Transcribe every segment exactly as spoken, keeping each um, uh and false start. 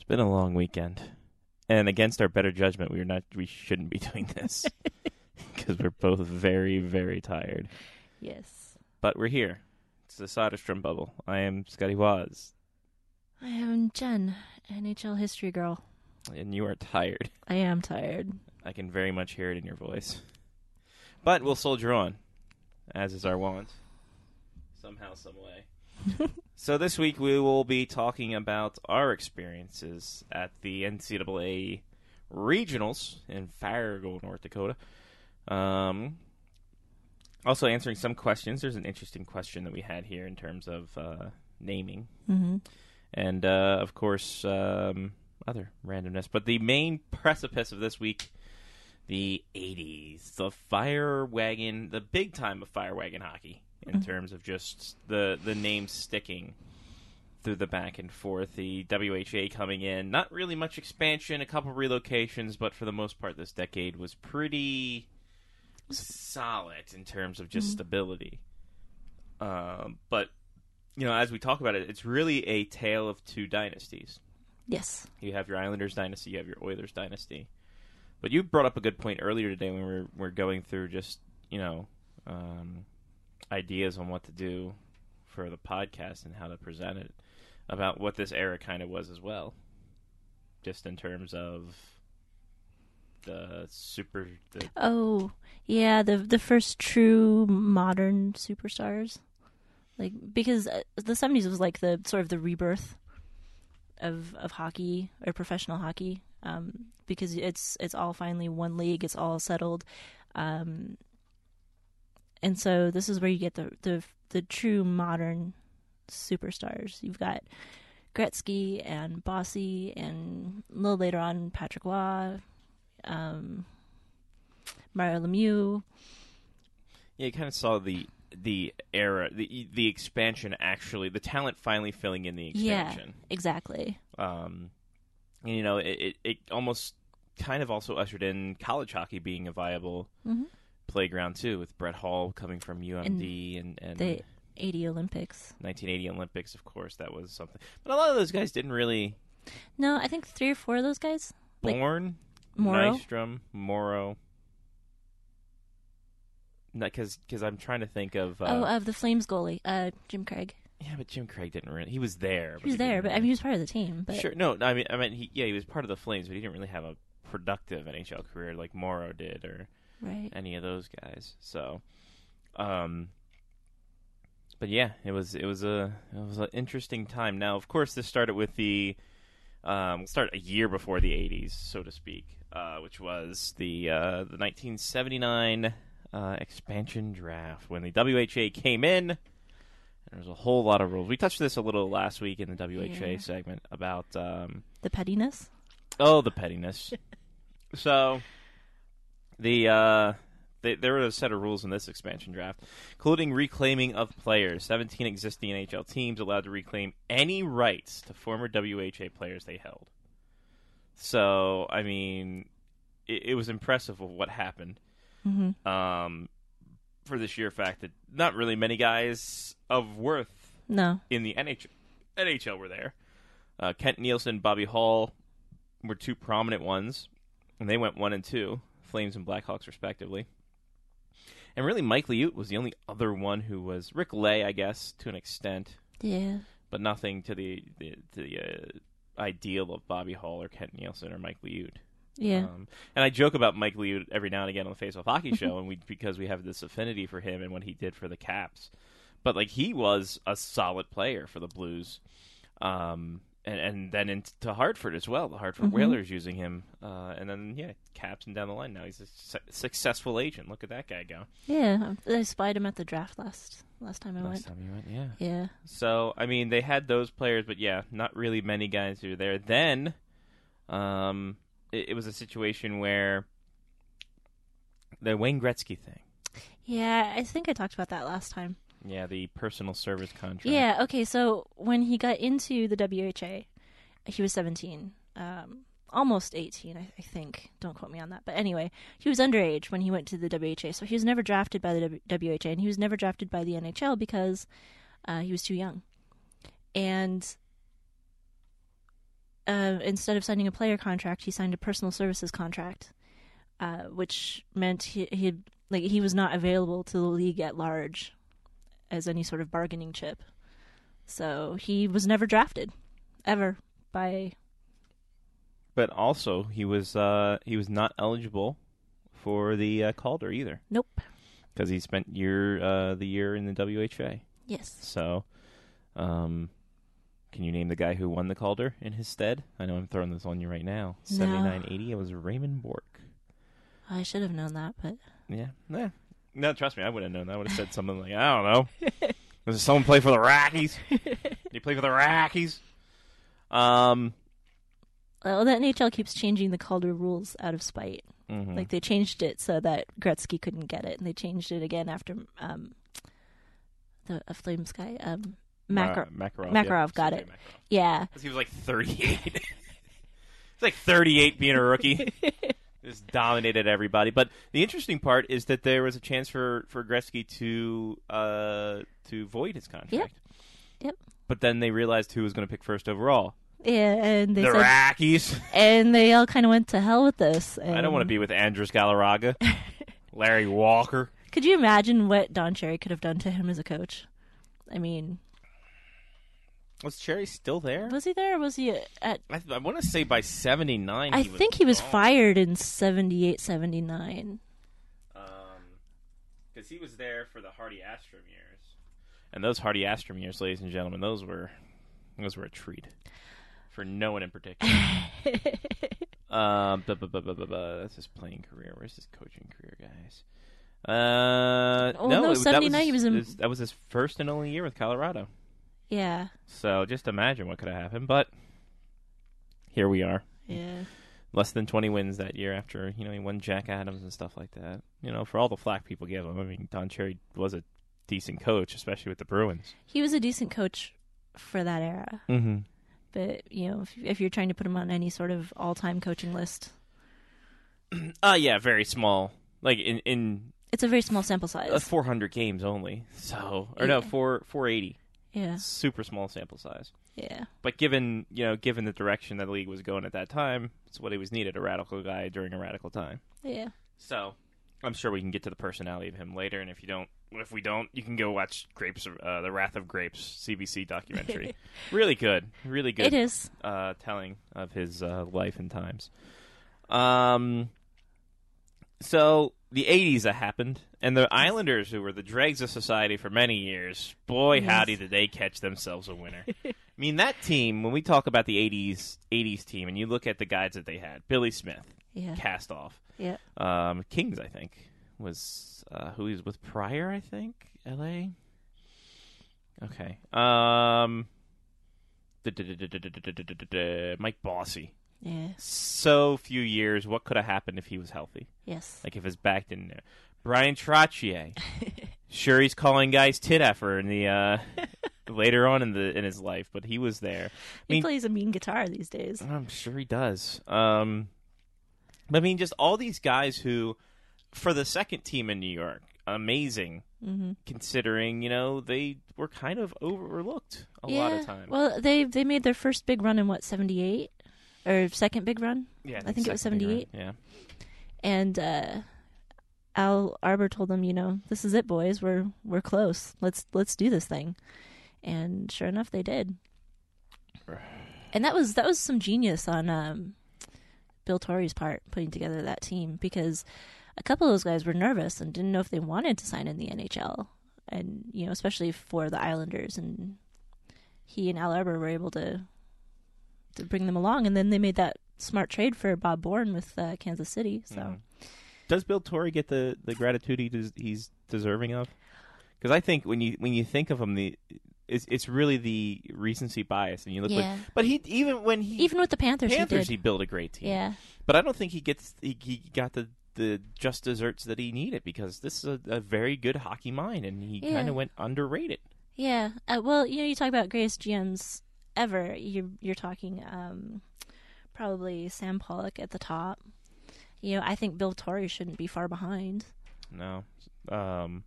been a long weekend, and against our better judgment, we are not. We shouldn't be doing this because we're both very, very tired. Yes. But we're here. It's the Soderstrom Bubble. I am Scotty Waz. I am Jen, N H L history girl. And you are tired. I am tired. I can very much hear it in your voice. But we'll soldier on, as is our wont. Somehow, some way. So this week we will be talking about our experiences at the N C double A Regionals in Fargo, North Dakota. Um, also answering some questions. There's an interesting question that we had here in terms of uh, naming. Mm-hmm. And, uh, of course, um, other randomness. But the main precipice of this week, the eighties. The fire wagon, the big time of fire wagon hockey. In mm-hmm. terms of just the the name sticking through the back and forth. The W H A coming in. Not really much expansion, a couple relocations, but for the most part this decade was pretty solid in terms of just mm-hmm. stability. Um, but, you know, as we talk about it, it's really a tale of two dynasties. Yes. You have your Islanders dynasty, you have your Oilers dynasty. But you brought up a good point earlier today when we were, we were going through just, you know... Um, ideas on what to do for the podcast and how to present it, about what this era kind of was as well, just in terms of the super. The oh yeah, the the first true modern superstars, like because the seventies was like the sort of the rebirth of of hockey or professional hockey, um, because it's it's all finally one league, it's all settled. Um, And so this is where you get the, the the true modern superstars. You've got Gretzky and Bossy and a little later on Patrick Roy, um, Mario Lemieux. Yeah, you kind of saw the the era, the the expansion actually, the talent finally filling in the expansion. Yeah, exactly. Um, and, you know, it, it, it almost kind of also ushered in college hockey being a viable... Mm-hmm. playground too, with Brett Hall coming from U M D and, and, and the eighty Olympics, nineteen eighty Olympics, of course, that was something. But a lot of those guys didn't really. No, I think three or four of those guys. Bourne, like Morrow, Nystrom, Morrow. Because because I'm trying to think of. Uh, oh, of the Flames goalie, uh, Jim Craig. Yeah, but Jim Craig didn't really. He was there. He was but he there, but I mean, he was part of the team. But sure, no, I mean, I mean, he, yeah, he was part of the Flames, but he didn't really have a productive N H L career like Morrow did, or. Right. Any of those guys. So, um, but yeah, it was it was a it was an interesting time. Now, of course, this started with the um, start a year before the eighties, so to speak, uh, which was the uh, the nineteen seventy-nine uh, expansion draft when the W H A came in. And there was a whole lot of rules. We touched this a little last week in the W H A yeah. segment about um, the pettiness. Oh, the pettiness. So. The uh, they, there were a set of rules in this expansion draft, including reclaiming of players. seventeen existing N H L teams allowed to reclaim any rights to former W H A players they held. So, I mean, it, it was impressive of what happened. Mm-hmm. Um, for the sheer fact that not really many guys of worth no. in the N H L, N H L were there. Uh, Kent Nielsen, Bobby Hall were two prominent ones, and they went one and two. Flames and Blackhawks, respectively. And really, Mike Liut was the only other one who was Rick Lay, I guess, to an extent. Yeah. But nothing to the the, to the uh, ideal of Bobby Hall or Kent Nielsen or Mike Liut. Yeah. Um, and I joke about Mike Liut every now and again on the Face Off Hockey Show, and we because we have this affinity for him and what he did for the Caps. But like he was a solid player for the Blues. Um, And, and then into Hartford as well. The Hartford mm-hmm. Whalers using him. Uh, and then, yeah, Caps and down the line. Now he's a su- successful agent. Look at that guy go. Yeah, I spied him at the draft last last time I last went. Last time you went, yeah. Yeah. So, I mean, they had those players, but yeah, not really many guys who were there. Then, um, it, it was a situation where the Wayne Gretzky thing. Yeah, I think I talked about that last time. Yeah, the personal service contract. Yeah, okay, so when he got into the W H A, he was seventeen, um, almost eighteen, I, I think. Don't quote me on that. But anyway, he was underage when he went to the W H A, so he was never drafted by the w- WHA, and he was never drafted by the N H L because uh, he was too young. And uh, instead of signing a player contract, he signed a personal services contract, uh, which meant he he like he was not available to the league at large as any sort of bargaining chip. So he was never drafted, ever by. But also, he was uh, he was not eligible for the uh, Calder either. Nope. Because he spent year uh, the year in the W H A. Yes. So, um, can you name the guy who won the Calder in his stead? I know I'm throwing this on you right now. No. seventy-nine eighty. It was Raymond Bork. I should have known that, but Yeah. Nah. No, trust me, I would have known that. I would have said something like, I don't know. Does someone play for the Rockies? Did you play for the Rockies? Um. well, the N H L keeps changing the Calder rules out of spite. Mm-hmm. Like they changed it so that Gretzky couldn't get it, and they changed it again after um, the uh, Flames guy, um, Makar- Ma- Makarov. Makarov yeah. got C J it. Makarov. Yeah. 'Cause he was like thirty-eight. He's like thirty-eight being a rookie. Just dominated everybody. But the interesting part is that there was a chance for, for Gretzky to uh, to void his contract. Yep. Yep. But then they realized who was going to pick first overall. Yeah, and they the said, Rockies. and they all kind of went to hell with this. And I don't want to be with Andrus Galarraga, Larry Walker. Could you imagine what Don Cherry could have done to him as a coach? I mean, Was Cherry still there? was he there? Or was he at? I, I want to say by seventy-nine. I he was think he was gone. fired in seventy-eight, seventy-nine. Because he was there for the Hardy Astrom years, and those Hardy Astrom years, ladies and gentlemen, those were those were a treat for no one in particular. um, bu- bu- bu- bu- bu- bu- that's his playing career. Where's his coaching career, guys? Uh, Oh, no, no, it- that seventy-nine, was, he was in- his- that was his first and only year with Colorado. Yeah. So just imagine what could have happened. But here we are. Yeah. Less than twenty wins that year after, you know, he won Jack Adams and stuff like that. You know, for all the flack people give him, I mean, Don Cherry was a decent coach, especially with the Bruins. He was a decent coach for that era. Mm-hmm. But, you know, if, if you're trying to put him on any sort of all-time coaching list, Uh, yeah, very small. Like, in, in it's a very small sample size. uh, four hundred games only. So, or no, Yeah. four, four eighty. Yeah. Super small sample size. Yeah. But given, you know, given the direction that the league was going at that time, it's what he was needed, a radical guy during a radical time. Yeah. So, I'm sure we can get to the personality of him later, and if you don't, if we don't, you can go watch Grapes, uh, the Wrath of Grapes C B C documentary. Really good, really good. It is. Uh, telling of his uh, life and times. Um, so the eighties that happened, and the Islanders, who were the dregs of society for many years, boy, Yes. howdy, did they catch themselves a winner. I mean, that team, when we talk about the eighties, eighties team, and you look at the guys that they had, Billy Smith, Yeah. cast off. Yeah. Um, Kings, I think, was uh, who he was with Pryor, I think, L A. Okay. Um, Mike Bossy. Yeah. So few years. What could have happened if he was healthy? Yes. Like if his back didn't. Brian Trottier. Sure, he's calling guys tit effer in the uh, later on in the in his life, but he was there. I He mean, plays a mean guitar these days. I'm sure he does. Um, but I mean, just all these guys who, for the second team in New York, amazing. Mm-hmm. Considering, you know, they were kind of overlooked a lot of times. Well, they they made their first big run in what, seventy-eight? Or second big run? yeah, I think it was second big run, seventy-eight. Yeah. And uh, Al Arbor told them, you know, this is it, boys. We're we're close. Let's let's do this thing. And sure enough, they did. And that was that was some genius on um, Bill Torrey's part, putting together that team, because a couple of those guys were nervous and didn't know if they wanted to sign in the N H L, and you know, especially for the Islanders. And he and Al Arbor were able to to bring them along, and then they made that smart trade for Bob Bourne with uh, Kansas City. So. Mhm. Does Bill Torrey get the, the gratitude he des- he's deserving of? Because I think when you when you think of him, the it's it's really the recency bias, and you look Yeah. like. But he even when he Even with the Panthers, Panthers, he he did. built a great team. Yeah. But I don't think he gets he, he got the the just desserts that he needed, because this is a, a very good hockey mind, and he Yeah. kind of went underrated. Yeah. Uh, well, you know, you talk about greatest G Ms ever. You're you're talking um, probably Sam Pollock at the top. You know, I think Bill Torrey shouldn't be far behind. No. Um,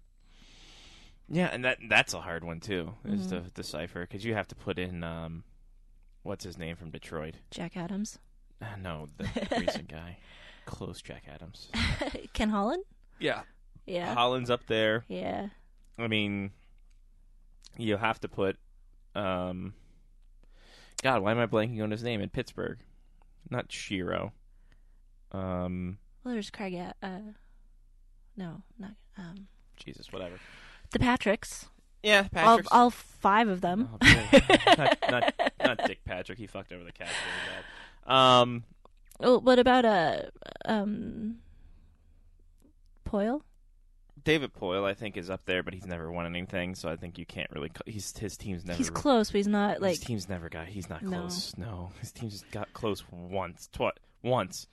yeah, and that that's a hard one too, is Mhm. to decipher, because you have to put in um, what's his name from Detroit? Jack Adams. Uh, no, the recent guy. Close Jack Adams. Ken Holland? Yeah. Yeah. Holland's up there. Yeah. I mean, you have to put, um, God, why am I blanking on his name in Pittsburgh? Not Shiro. Um, well, there's Craig. Uh, no, not um. Jesus, whatever. The Patricks. Yeah, Patrick's. All, all five of them. Oh, not, not, not Dick Patrick. He fucked over the Cats really bad. Um. Oh, what about uh um. Poyle? David Poyle, I think, is up there, but he's never won anything, so I think you can't really. He's his team's never. He's close, but he's not like. His team's never got. He's not No. close. No, his team's got close once. Tw- once.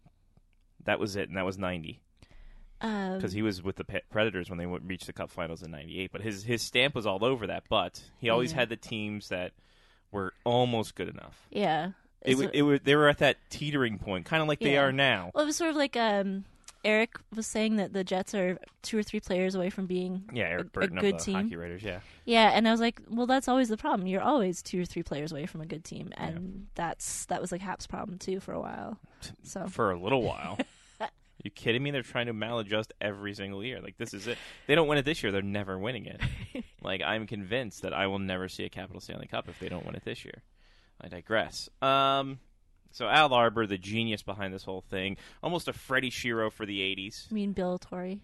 That was it, and that was ninety. Because Um, he was with the Pe- Predators when they w- reached the Cup Finals in ninety-eight. But his his stamp was all over that. But he always Yeah. had the teams that were almost good enough. yeah. It, It's w- a- it was they were at that teetering point, kind of like they Yeah. are now. Well, it was sort of like um, Eric was saying that the Jets are two or three players away from being Yeah, Eric a- a Burton good of the team. Hockey Raiders. Yeah, Yeah, and I was like, well, that's always the problem. You're always two or three players away from a good team, and that's that was like Hap's problem too for a while. So for a little while. You kidding me? They're trying to maladjust every single year. Like, this is it. They don't win it this year, they're never winning it. Like, I'm convinced that I will never see a Capital Stanley Cup if they don't win it this year. I digress. Um, so Al Arbor, the genius behind this whole thing, almost a Freddie Shiro for the eighties. I mean, Bill Torrey.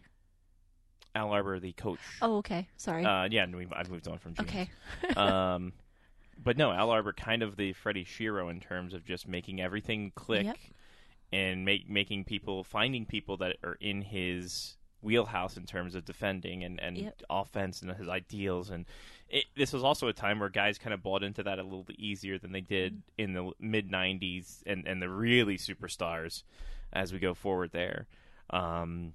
Al Arbor, the coach. Oh, okay. Sorry. Uh, yeah, and we've, I've moved on from genius. okay. um, but no, Al Arbor kind of the Freddie Shiro in terms of just making everything click. Yep. And make, making people, finding people that are in his wheelhouse in terms of defending and, and Yep. offense and his ideals. And it, this was also a time where guys kind of bought into that a little bit easier than they did in the mid nineties and, and the really superstars as we go forward there. Um,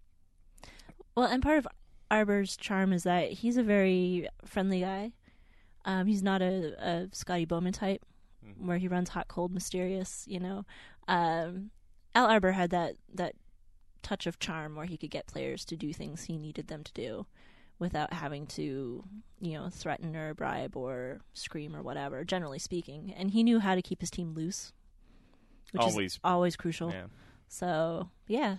Well, and part of Arbor's charm is that he's a very friendly guy. Um, he's not a, a Scotty Bowman type Mhm. where he runs hot, cold, mysterious, you know. Um, Al Arbor had that, that touch of charm where he could get players to do things he needed them to do without having to, you know, threaten or bribe or scream or whatever, generally speaking. And he knew how to keep his team loose, which Always. is always crucial. yeah. So, yeah.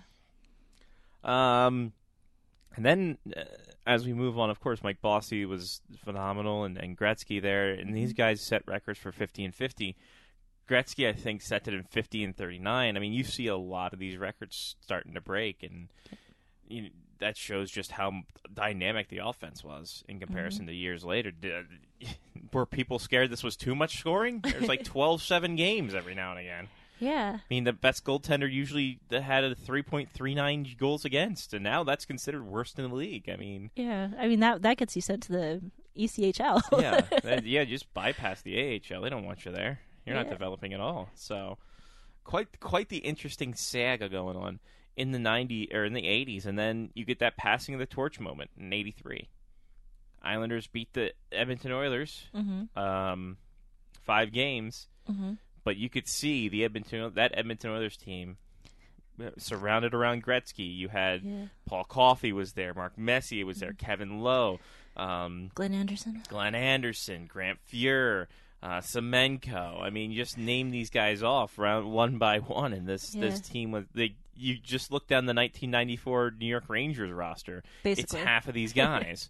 Um, and then uh, as we move on, of course, Mike Bossy was phenomenal, and, and Gretzky there, and these guys set records for fifty and fifty. Gretzky, I think, set it in fifty and thirty-nine. I mean, you see a lot of these records starting to break, and you know, that shows just how dynamic the offense was in comparison Mm-hmm. to years later. Did, were people scared this was too much scoring? There's like twelve seven games every now and again. Yeah. I mean, the best goaltender usually had a three point three nine goals against, and now that's considered worst in the league. I mean, Yeah. I mean, that that gets you sent to the E C H L. yeah, that, yeah, just bypass the A H L. They don't want you there. You're not Yeah. developing at all. So, quite quite the interesting saga going on in the ninety or in the eighties, and then you get that passing of the torch moment in eighty-three. Islanders beat the Edmonton Oilers, Mm-hmm. um, five games. Mm-hmm. But you could see the Edmonton that Edmonton Oilers team uh, surrounded around Gretzky. You had Yeah. Paul Coffey was there, Mark Messier was there, Kevin Lowe, um, Glenn Anderson. Glenn Anderson, Grant Fuhr, uh, Semenko. I mean, just name these guys off round one by one, and this Yeah. this team was they. You just look down the nineteen ninety-four New York Rangers roster. Basically. It's half of these guys.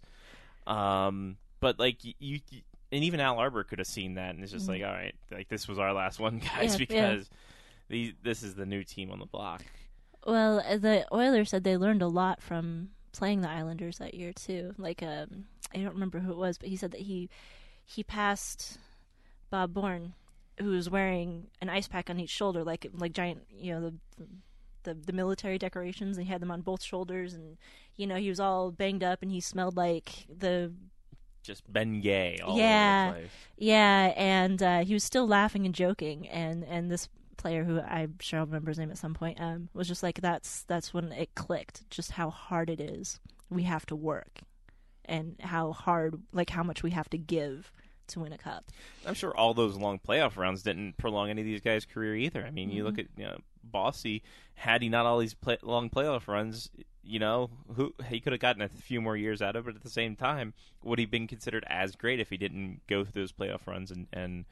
um, but like you. you And even Al Arbor could have seen that, and it's just Mhm. like, all right, like this was our last one, guys, Yeah, because these, this is the new team on the block. Well, uh, the Oilers said they learned a lot from playing the Islanders that year too. Like, um, I don't remember who it was, but he said that he he passed Bob Bourne, who was wearing an ice pack on each shoulder, like like giant, you know, the the the military decorations. And he had them on both shoulders, and you know, he was all banged up, and he smelled like the Just Ben Gay all Yeah. over the place. yeah, and uh, he was still laughing and joking, and and this player who I'm sure I'll remember his name at some point um was just like that's that's when it clicked, just how hard it is. We have to work, and how hard, like how much we have to give to win a cup. I'm sure all those long playoff rounds didn't prolong any of these guys' career either. I mean, you Mhm. look at you know, Bossy, had he not all these play- long playoff runs, you know, who he could have gotten a few more years out of it. At the same time, would he been considered as great if he didn't go through those playoff runs and, and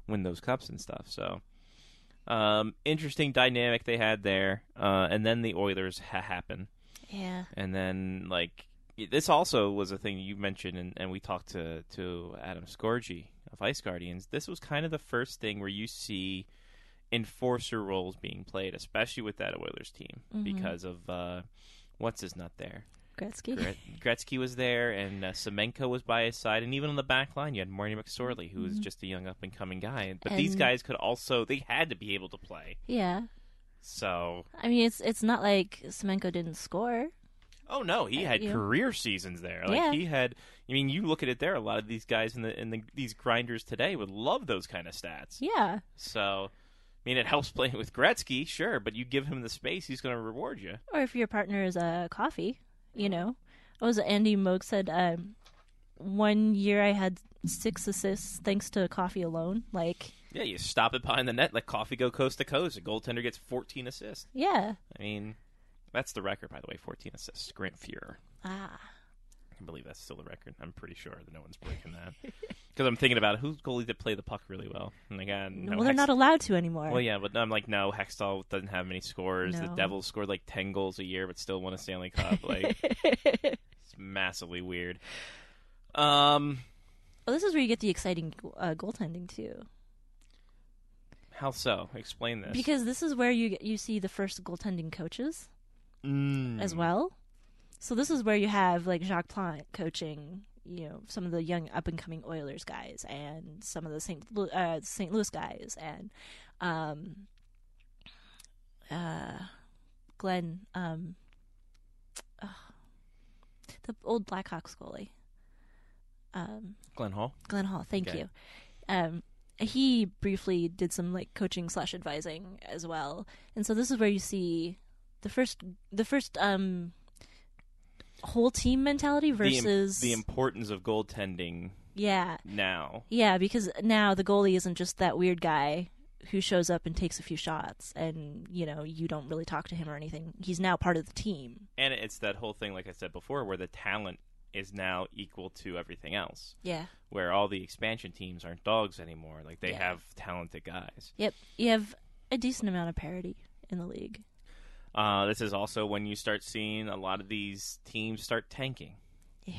win those cups and stuff. So, um, interesting dynamic they had there. Uh, and then the Oilers ha- happen. Yeah. And then, like, this also was a thing you mentioned, and, and we talked to, to Adam Scorgi of Ice Guardians. This was kind of the first thing where you see enforcer roles being played, especially with that Oilers team, mm-hmm. because of, uh, what's his nut there? Gretzky. Gret- Gretzky was there, and uh, Semenko was by his side, and even on the back line, you had Marty McSorley, who was mm-hmm. just a young up-and-coming guy. But and... these guys could also, they had to be able to play. Yeah. So. I mean, it's it's not like Semenko didn't score. Oh no, he had yeah. career seasons there. Like yeah. he had. I mean, you look at it there. A lot of these guys in the in the, these grinders today would love those kind of stats. Yeah. So. I mean, it helps playing with Gretzky, sure, but you give him the space, he's going to reward you. Or if your partner is a uh, coffee, you know. What was it? Andy Moog said, um, one year I had six assists thanks to coffee alone. Like, yeah, you stop it behind the net, let coffee go coast to coast. A goaltender gets fourteen assists. Yeah. I mean, that's the record, by the way, fourteen assists. Grant Fuhrer. Ah. I believe that's still the record. I'm pretty sure that no one's breaking that. Because I'm thinking about who's goalie that play the puck really well. And like, uh, no, well, they're Hex- not allowed to anymore. Well, yeah, but I'm like, no, Hextall doesn't have many scores. No. The Devils scored like ten goals a year, but still won a Stanley Cup. Like, it's massively weird. Um, well, this is where you get the exciting uh, goaltending too. How so? Explain this. Because this is where you get, you see the first goaltending coaches mm. as well. So this is where you have like Jacques Plante coaching, you know, some of the young up and coming Oilers guys and some of the Saint Lu- uh, Saint Louis guys and um, uh, Glenn, um, uh, the old Blackhawks goalie, um, Glenn Hall. Glenn Hall, thank okay. you. Um, he briefly did some like coaching slash advising as well, and so this is where you see the first the first um. whole team mentality versus the, the importance of goaltending. Yeah. Now. Yeah, because now the goalie isn't just that weird guy who shows up and takes a few shots, and you know you don't really talk to him or anything. He's now part of the team. And it's that whole thing, like I said before, where the talent is now equal to everything else. Yeah. Where all the expansion teams aren't dogs anymore. Like they yeah. have talented guys. Yep. You have a decent amount of parity in the league. Uh, this is also when you start seeing a lot of these teams start tanking. Yeah.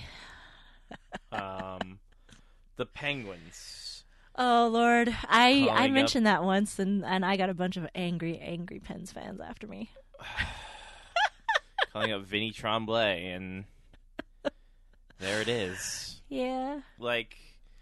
um, the Penguins. Oh Lord, I I Calling mentioned up- that once, and, and I got a bunch of angry, angry Pens fans after me. Calling up Vinny Tremblay, and there it is. Yeah. Like,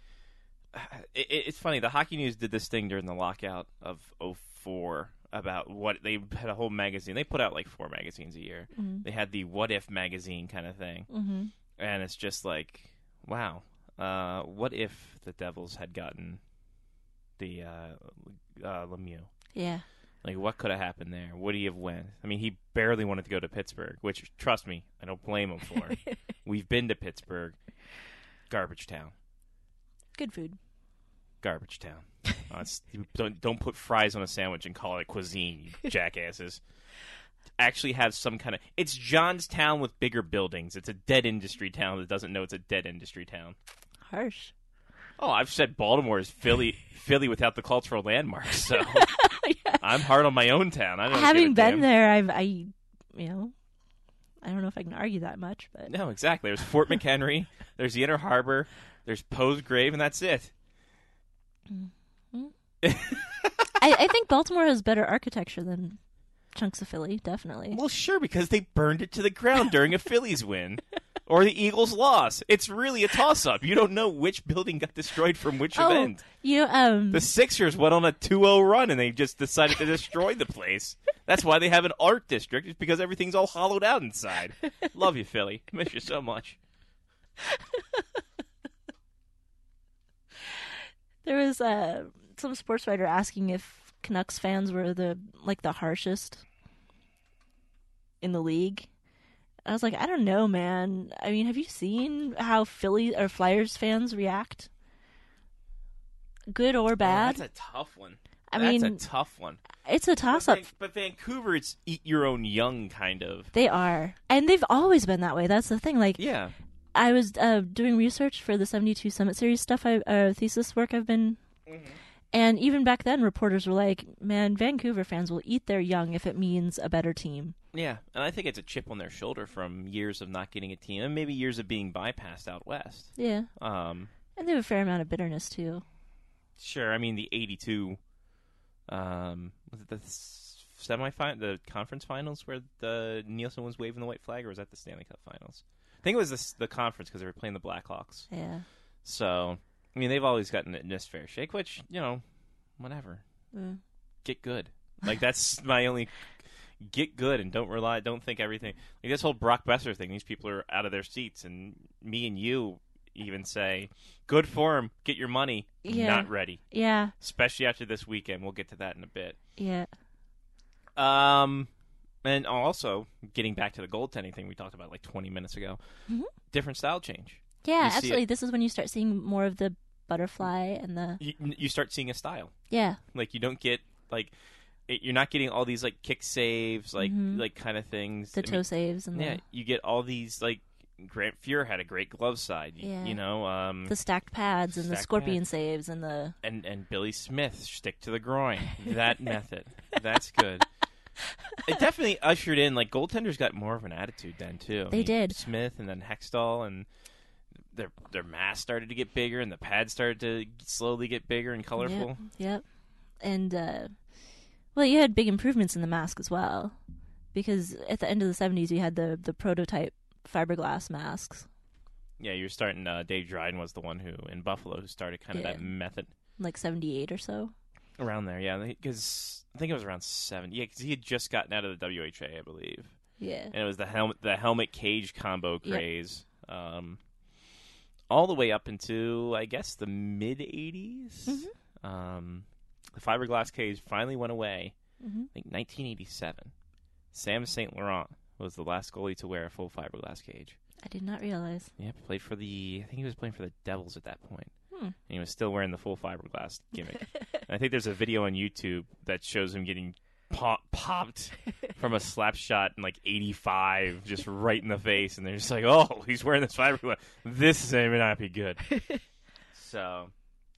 it, it's funny. The Hockey News did this thing during the lockout of oh four about what they had a whole magazine. They put out like four magazines a year. Mm-hmm. They had the What If magazine kind of thing, Mm-hmm. and it's just like, wow, uh, what if the Devils had gotten the uh, uh, Lemieux? Yeah. Like, what could have happened there? Would he have went? I mean, he barely wanted to go to Pittsburgh, which, trust me, I don't blame him for. We've been to Pittsburgh. Garbage town. Good food. Garbage town. Uh, it's, don't, don't put fries on a sandwich and call it cuisine, you jackasses. Actually have some kind of... It's Johnstown with bigger buildings. It's a dead industry town that doesn't know it's a dead industry town. Harsh. Oh, I've said Baltimore is Philly Philly without the cultural landmarks, so... Yeah. I'm hard on my own town. I don't Having give a been damn. there, I've, I, you know, I don't know if I can argue that much, but No, exactly. There's Fort McHenry, there's the Inner Harbor, there's Poe's Grave, and that's it. Mm-hmm. I, I think Baltimore has better architecture than chunks of Philly, definitely. Well, sure, because they burned it to the ground during a Phillies win. Or the Eagles' loss. It's really a toss-up. You don't know which building got destroyed from which oh, event. You know, um, The Sixers went on a two oh run, and they just decided to destroy the place. That's why they have an art district. It's because everything's all hollowed out inside. Love you, Philly. Miss you so much. there was uh, some sports writer asking if Canucks fans were the like the harshest in the league. I was like, I don't know, man. I mean, have you seen how Philly or Flyers fans react? Good or bad? Oh, that's a tough one. I that's mean, a tough one. It's a toss-up. But, Van- but Vancouver, it's eat your own young, kind of. They are. And they've always been that way. That's the thing. Like, Yeah. I was uh, doing research for the seventy-two Summit Series stuff, I, uh, thesis work I've been... Mm-hmm. And even back then, reporters were like, man, Vancouver fans will eat their young if it means a better team. Yeah, and I think it's a chip on their shoulder from years of not getting a team, and maybe years of being bypassed out west. Yeah. Um, and they have a fair amount of bitterness, too. Sure, I mean, the eighty-two, um, was it the semifinal, the conference finals where the Nielsen was waving the white flag, or was that the Stanley Cup finals? I think it was the, the conference because they were playing the Blackhawks. Yeah. So, I mean, they've always gotten a missed fair shake, which, you know, whatever. Mm. Get good. Like, that's my only... Get good and don't rely, don't think everything. Like this whole Brock Besser thing, these people are out of their seats, and me and you even say, good for him, get your money, yeah. not ready. Yeah. Especially after this weekend. We'll get to that in a bit. Yeah. Um, and also, getting back to the goaltending thing we talked about like twenty minutes ago, mm-hmm. different style change. Yeah, absolutely. This is when you start seeing more of the butterfly and the... You, you start seeing a style. Yeah. Like, you don't get, like... It, you're not getting all these like kick saves, like mm-hmm. like kind of things. The I toe mean, saves and yeah, the... you get all these like Grant Fuhr had a great glove side. You, yeah. you know, um, the stacked pads and stacked the scorpion pads. saves and the and and Billy Smith stick to the groin. That method, that's good. It definitely ushered in like goaltenders got more of an attitude then too. They I mean, did. Smith and then Hextall and. Their their masks started to get bigger and the pads started to slowly get bigger and colorful. Yep, yep. And uh, well, you had big improvements in the mask as well, because at the end of the seventies, you had the, the prototype fiberglass masks. Yeah, you're starting. Uh, Dave Dryden was the one who in Buffalo who started kind of yeah. that method. Like seventy-eight or so. Around there, yeah, because I think it was around seventy. Yeah, because he had just gotten out of the W H A, I believe. Yeah, and it was the helmet, the helmet cage combo craze, yep. um, all the way up into I guess the mid eighties. Mm-hmm. Um, the fiberglass cage finally went away. Mm-hmm. I think nineteen eighty-seven. Sam Saint Laurent was the last goalie to wear a full fiberglass cage. I did not realize. Yeah, played for the. I think he was playing for the Devils at that point. Hmm. And he was still wearing the full fiberglass gimmick. And I think there's a video on YouTube that shows him getting pop- popped from a slap shot in like eighty-five, just right in the face. And they're just like, oh, he's wearing this fiberglass. This may not be good. So,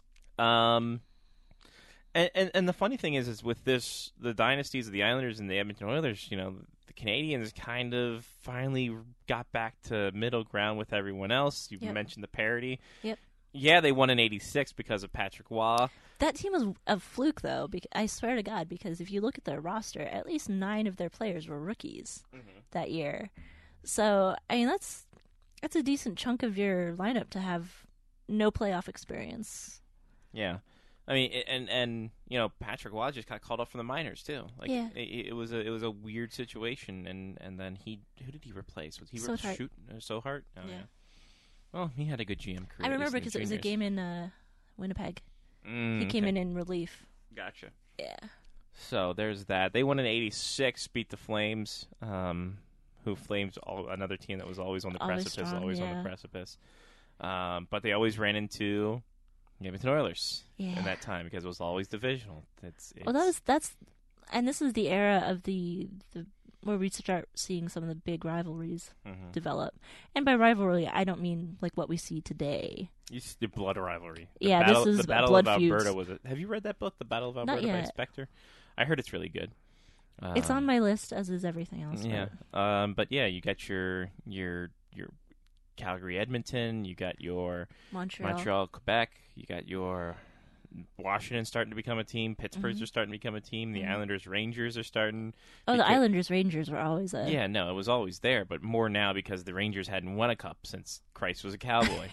um, and, and and the funny thing is, is with this, the dynasties of the Islanders and the Edmonton Oilers, you know, the Canadians kind of finally got back to middle ground with everyone else. You yep. mentioned the parity. Yep. Yeah, they won in eighty-six because of Patrick Waugh. That team was a fluke, though. Bec- I swear to God, because if you look at their roster, at least nine of their players were rookies mm-hmm. that year. So, I mean, that's that's a decent chunk of your lineup to have no playoff experience. Yeah. I mean, and and you know, Patrick Waugh just got called up from the minors too. Like, yeah. it, it was a it was a weird situation, and, and then he who did he replace? Was he so re- shoot uh, Sohart? Oh, yeah. yeah. Well, he had a good G M career. I remember because it was a game in uh, Winnipeg. Mm, he came okay. in in relief. Gotcha. Yeah. So there's that. They won in eighty-six, beat the Flames. Um, who Flames? All, another team that was always on the always precipice, strong, always yeah. on the precipice. Um, but they always ran into the Edmonton Oilers yeah. in that time because it was always divisional. It's, it's well, that was that's, and this is the era of the the where we start seeing some of the big rivalries mm-hmm. develop. And by rivalry, I don't mean like what we see today. You see the blood rivalry. The yeah, battle, this is the Battle blood of Alberta. feuds. Was it? Have you read that book, The Battle of Not Alberta by yet. Spectre? I heard it's really good. Um, it's on my list, as is everything else. Yeah, but. um, but yeah, you got your your your Calgary, Edmonton. You got your Montreal, Montreal, Quebec. You got your Washington starting to become a team. Pittsburgh's mm-hmm. are starting to become a team. The mm-hmm. Islanders, Rangers are starting. Oh, because, the Islanders, Rangers were always a. Yeah, no, it was always there, but more now because the Rangers hadn't won a cup since Christ was a cowboy.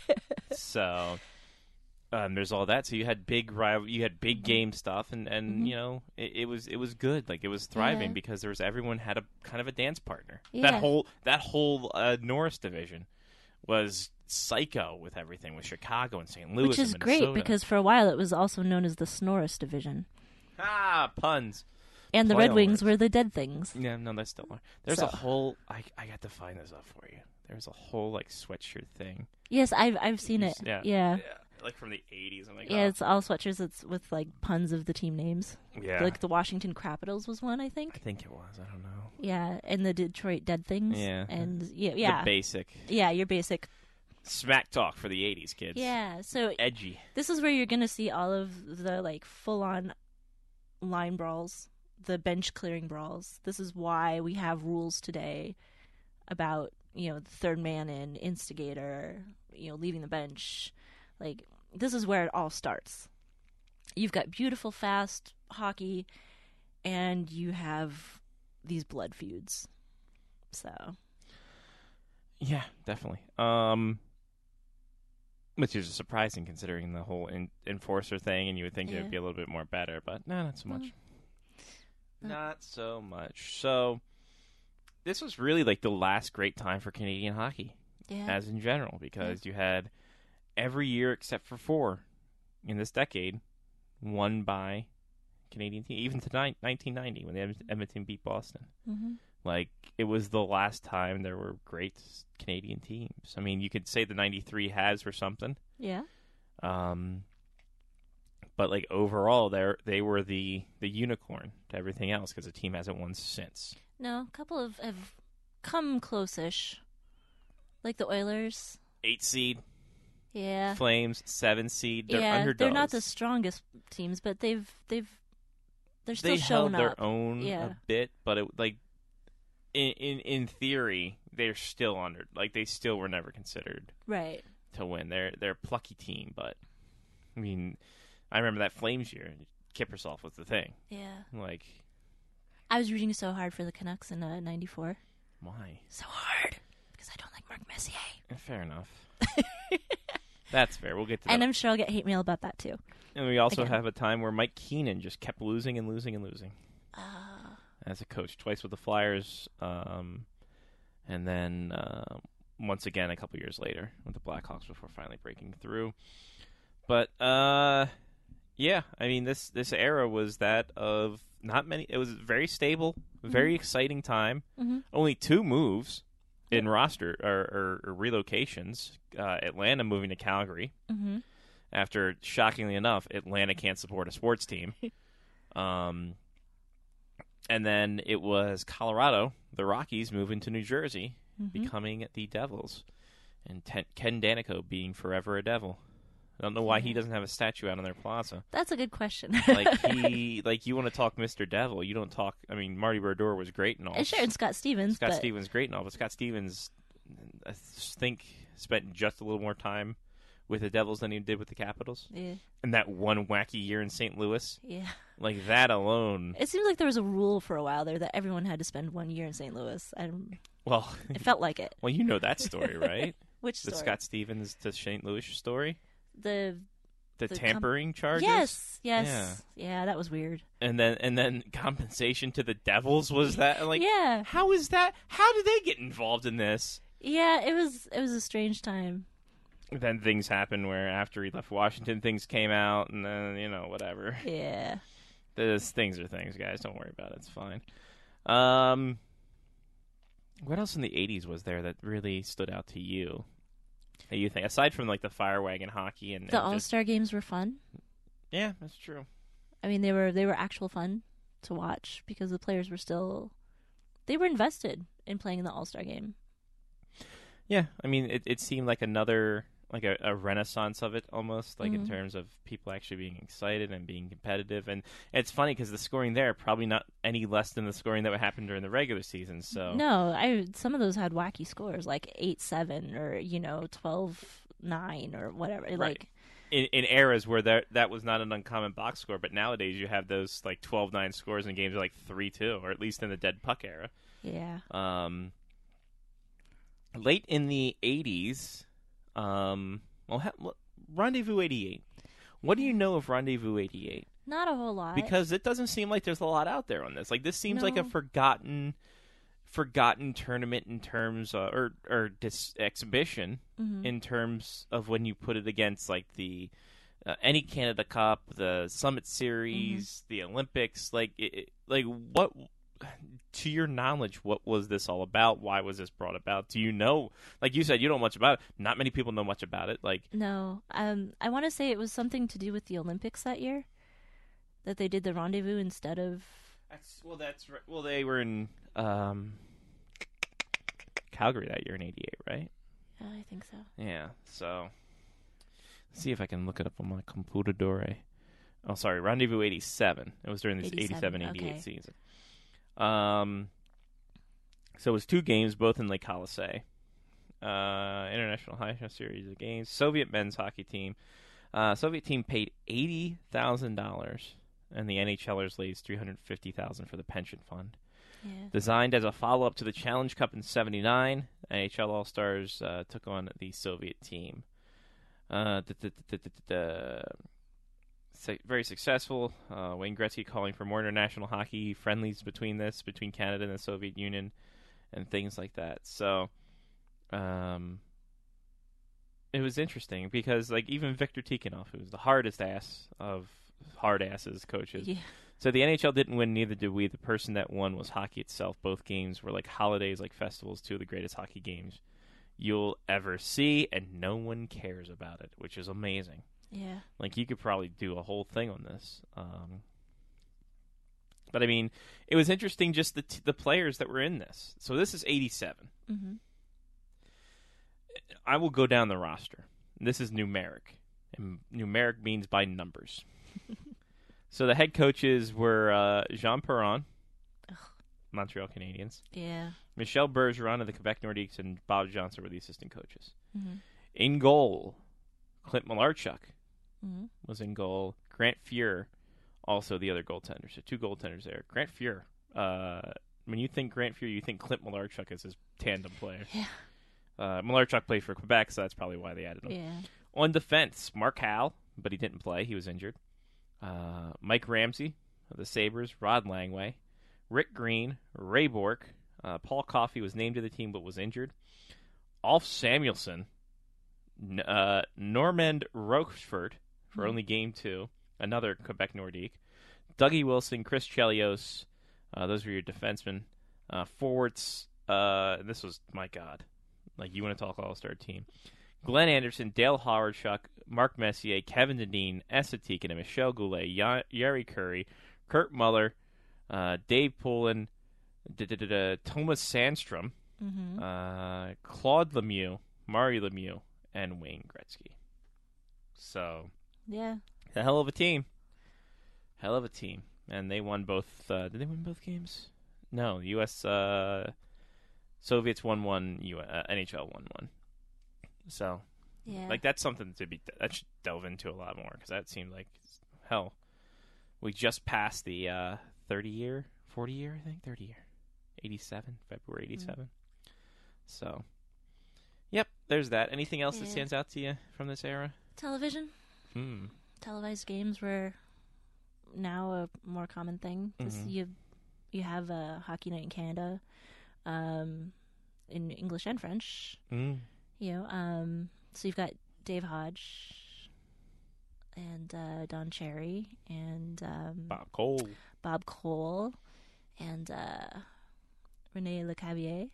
So um, there's all that. So you had big rival, you had big game stuff, and, and mm-hmm. you know it, it was it was good. Like it was thriving yeah. because there was everyone had a kind of a dance partner. Yeah. That whole that whole uh, Norris division was psycho with everything with Chicago and Saint Louis, which is and great because for a while it was also known as the Snorris division. Ah, puns. And the Play Red on Wings words. were the Dead Things. Yeah, no, that's still there's So. a whole. I I got to find this up for you. There's a whole like sweatshirt thing. Yes, I've I've seen it. Yeah, yeah, yeah. Like from the eighties. I'm like, yeah. oh. It's all sweatshirts. It's with like puns of the team names. Yeah, like the Washington Capitals was one, I think. I think it was. I don't know. Yeah, and the Detroit Dead Things. Yeah, and yeah, yeah, the basic. Yeah, your basic Smack talk for the eighties kids. Yeah, so Edgy. this is where you're going to see all of the like full-on line brawls, the bench clearing brawls. This is why we have rules today about, you know, the third man in, instigator, you know, leaving the bench. Like, this is where it all starts. You've got beautiful, fast hockey, and you have these blood feuds. So, yeah, definitely. Um, which is surprising considering the whole in- enforcer thing, and you would think Yeah. it would be a little bit more better, but no, not so much. No. Not so much. So, this was really like the last great time for Canadian hockey, yeah. as in general, because you had every year except for four in this decade won by Canadian team, even to ni- nineteen ninety when Ed- Edmonton beat Boston. Mm-hmm. Like, it was the last time there were great Canadian teams. I mean, you could say the ninety-three Habs were something. Yeah. Um, but, like, overall, they they were the, the unicorn to everything else because the team hasn't won since. No, a couple of have come close-ish. Like the Oilers. Eight seed, Yeah. Flames, seven seed. They're yeah, underdogs. they're not the strongest teams, but they've they've they're still They showing held their up. own Yeah. a bit, but it like in, in in theory they're still under. Like they still were never considered Right. to win. They're they're a plucky team, but I mean, I remember that Flames year. Kiprusoff was the thing. Yeah. Like, I was rooting so hard for the Canucks in uh, ninety-four. why? So hard because I don't like Mark Messier. Fair enough. That's fair. We'll get to that. And I'm sure I'll get hate mail about that too. And we also Again. have a time where Mike Keenan just kept losing and losing and losing Uh, as a coach, twice with the Flyers, um, and then uh, once again a couple years later with the Blackhawks before finally breaking through. But uh, yeah, I mean this this era was that of not many. It was very stable, very Mhm. exciting time. mm-hmm. Only two moves in roster or, or, or relocations. Uh, Atlanta moving to Calgary. Mm-hmm. After, shockingly enough, Atlanta can't support a sports team. um, and then it was Colorado, the Rockies, moving to New Jersey, Mm-hmm. becoming the Devils. And Ten- Ken Danico being forever a Devil. I don't know why he Yeah. doesn't have a statue out on their plaza. That's a good question. Like, he, like you want to talk Mister Devil. You don't talk, I mean, Marty Brodeur was great and all. And sure, and Scott Stevens. Scott but Stevens great and all, but Scott Stevens, I think, spent just a little more time with the Devils than he did with the Capitals. Yeah. And that one wacky year in Saint Louis, Yeah. like that alone. It seems like there was a rule for a while there that everyone had to spend one year in Saint Louis. And Well, it felt like it. well, you know that story, right? Which The story? Scott Stevens to Saint Louis story, The the, The com- tampering charges. yes, yes, yeah. That was weird. And then and then compensation to the Devils was that like yeah, how is that? How did they get involved in this? yeah. It was it was a strange time. Then things happened where after he left Washington, things came out, and then you know whatever. Yeah. Those things are things, guys. Don't worry about it. It's fine. Um, what else in the eighties was there that really stood out to you? That you think, aside from like the fire wagon hockey and The and All just- Star games were fun. yeah, that's true. I mean, they were they were actual fun to watch because the players were still they were invested in playing in the All Star game. Yeah, I mean, it it seemed like another like a, a renaissance of it almost, like in Mhm. terms of people actually being excited and being competitive. And it's funny because the scoring there probably not any less than the scoring that would happen during the regular season. So No, I some of those had wacky scores like eight seven or you know twelve nine or whatever. Like in, in eras where that that was not an uncommon box score, but nowadays you have those like twelve nine scores in games like three two, or at least in the dead puck era. yeah, Um, late in the eighties, um, well, ha- well, Rendezvous eighty-eight. What do you know of Rendezvous eighty-eight? not a whole lot. Because it doesn't seem like there's a lot out there on this. Like this seems like a No. forgotten, forgotten tournament in terms of, or or dis- exhibition Mhm. in terms of when you put it against like the uh, any Canada Cup, the Summit Series, the Olympics. Like it, it- like what? To your knowledge, what was this all about? Why was this brought about? Do you know? Like you said, you don't know much about it. Not many people know much about it. Like No, um, I want to say it was something to do with the Olympics that year, that they did the rendezvous instead of. that's well, that's right. Well, they were in um, Calgary that year in eighty-eight, right? Uh, I think so. Yeah, so let's see if I can look it up on my computadore. Oh, sorry, Rendezvous eighty-seven. It was during this eighty-seven eighty-eight okay. season. Um, so it was two games, both in Lake Colisée. Uh, International High Series of games. Soviet men's hockey team. Uh, Soviet team paid eighty thousand dollars, and the NHLers raised three hundred fifty thousand dollars for the pension fund. Yeah. Designed as a follow-up to the Challenge Cup in seventy-nine, N H L All-Stars uh, took on the Soviet team. Uh, very successful. Uh, Wayne Gretzky calling for more international hockey friendlies between this, between Canada and the Soviet Union, and things like that. So, um, it was interesting because, like, even Viktor Tikhonov, who's the hardest ass of hard asses coaches. Yeah. So the N H L didn't win, neither did we. The person that won was hockey itself. Both games were like holidays, like festivals, two of the greatest hockey games you'll ever see, and no one cares about it, which is amazing. Yeah. Like, you could probably do a whole thing on this. Um, but, I mean, it was interesting just the t- the players that were in this. So this is eighty-seven. Mm-hmm. I will go down the roster. This is numeric. And numeric means by numbers. So the head coaches were uh, Jean Perron, Ugh. Montreal Canadiens. Yeah. Michel Bergeron of the Quebec Nordiques, and Bob Johnson were the assistant coaches. Mm-hmm. In goal, Clint Malarchuk Mm-hmm. was in goal. Grant Fuhr, also the other goaltender. So two goaltenders there. Grant Fuhr. Uh, when you think Grant Fuhr, you think Clint Malarchuk is his tandem player. Yeah. Uh, Malarchuk played for Quebec, so that's probably why they added him. Yeah. On defense, Mark Howell, but he didn't play. He was injured. Uh, Mike Ramsey of the Sabres, Rod Langway, Rick Green, Ray Bork, uh, Paul Coffey was named to the team but was injured. Alf Samuelson, N- uh, Normand Rochefort for Mhm. only game two, another Quebec Nordique. Dougie Wilson, Chris Chelios, uh, those were your defensemen. Uh, forwards, uh, this was, my God, like you want to talk all-star team. Glenn Anderson, Dale Howardchuk, Mark Messier, Kevin Dineen, Esa Tikkanen, Michel Goulet, y- Yari Curry, Kurt Muller, uh, Dave Poulin, Thomas Sandstrom, Mm-hmm. uh, Claude Lemieux, Mario Lemieux, and Wayne Gretzky. So, Yeah. a hell of a team. Hell of a team. And they won both. Uh, did they win both games? No. U S. Uh, Soviets won one. U- uh, N H L won one. So, Yeah. like, that's something to be that should delve into a lot more, because that seemed like hell. We just passed the uh, thirty year, forty year, I think, thirty year, eighty-seven, February eighty-seven. Mm. So, yep, there's that. Anything else yeah. that stands out to you from this era? Television. Hmm. Televised games were now a more common thing. Mm-hmm. You you have a hockey night in Canada, um, in English and French. Mm. You know, um, so you've got Dave Hodge and uh, Don Cherry and um, Bob Cole. Bob Cole and uh, Rene Lecavier.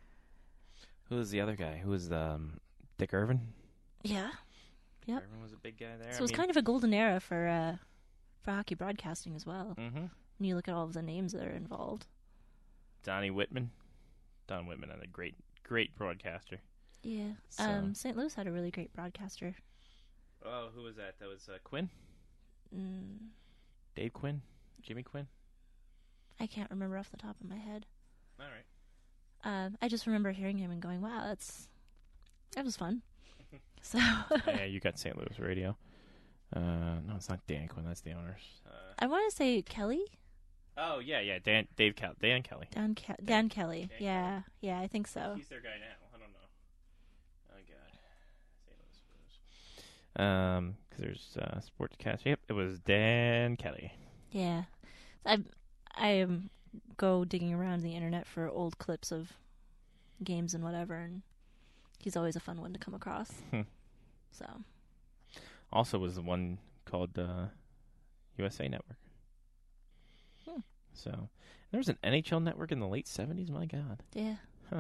Who was the other guy? Who was um, Dick Irvin? Yeah. Yep. Irvin was a big guy there. So I it was mean, kind of a golden era for uh, for hockey broadcasting as well. Mm-hmm. When you look at all of the names that are involved. Donnie Whitman. Don Whitman, a great, great broadcaster. Yeah. So. Um, Saint Louis had a really great broadcaster. Oh, who was that? That was uh, Quinn? Mm, Dave Quinn? Jimmy Quinn? I can't remember off the top of my head. All right. Um, I just remember hearing him and going, "Wow, that's that was fun." So Yeah, you got Saint Louis radio. Uh, no, it's not Dan Quinn. That's the owners. Uh, I want to say Kelly, oh yeah, yeah, Dan, Dave, Kel- Dan Kelly. Dan, Ke- Dan Kelly. Dan yeah, yeah, I think so. He's their guy now. I don't know. Oh god, Saint Louis Blues. Um, because there's uh, Sportscast. Yep, it was Dan Kelly. Yeah, I I um, go digging around the internet for old clips of games and whatever, and he's always a fun one to come across. Hmm. So Also was the one called uh, U S A Network. Hmm. So there was an N H L network in the late seventies. My God, yeah.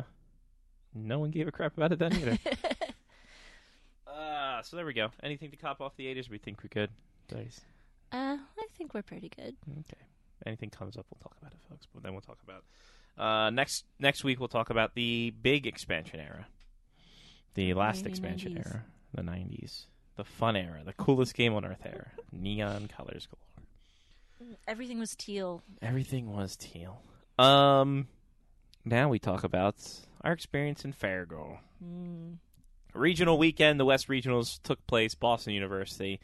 no one gave a crap about it then either. uh, so there we go. Anything to cop off the eighties? We think we could. Nice. Uh, I think we're pretty good. Okay. Anything comes up, we'll talk about it, folks. But then we'll talk about uh, next next week. We'll talk about the big expansion era. The last Maybe expansion nineties. era, the nineties. The fun era, the coolest game on Earth era. Neon colors galore. Everything was teal. Everything was teal. Um, now we talk about our experience in Fargo. Mm. Regional weekend, the West Regionals took place. Boston University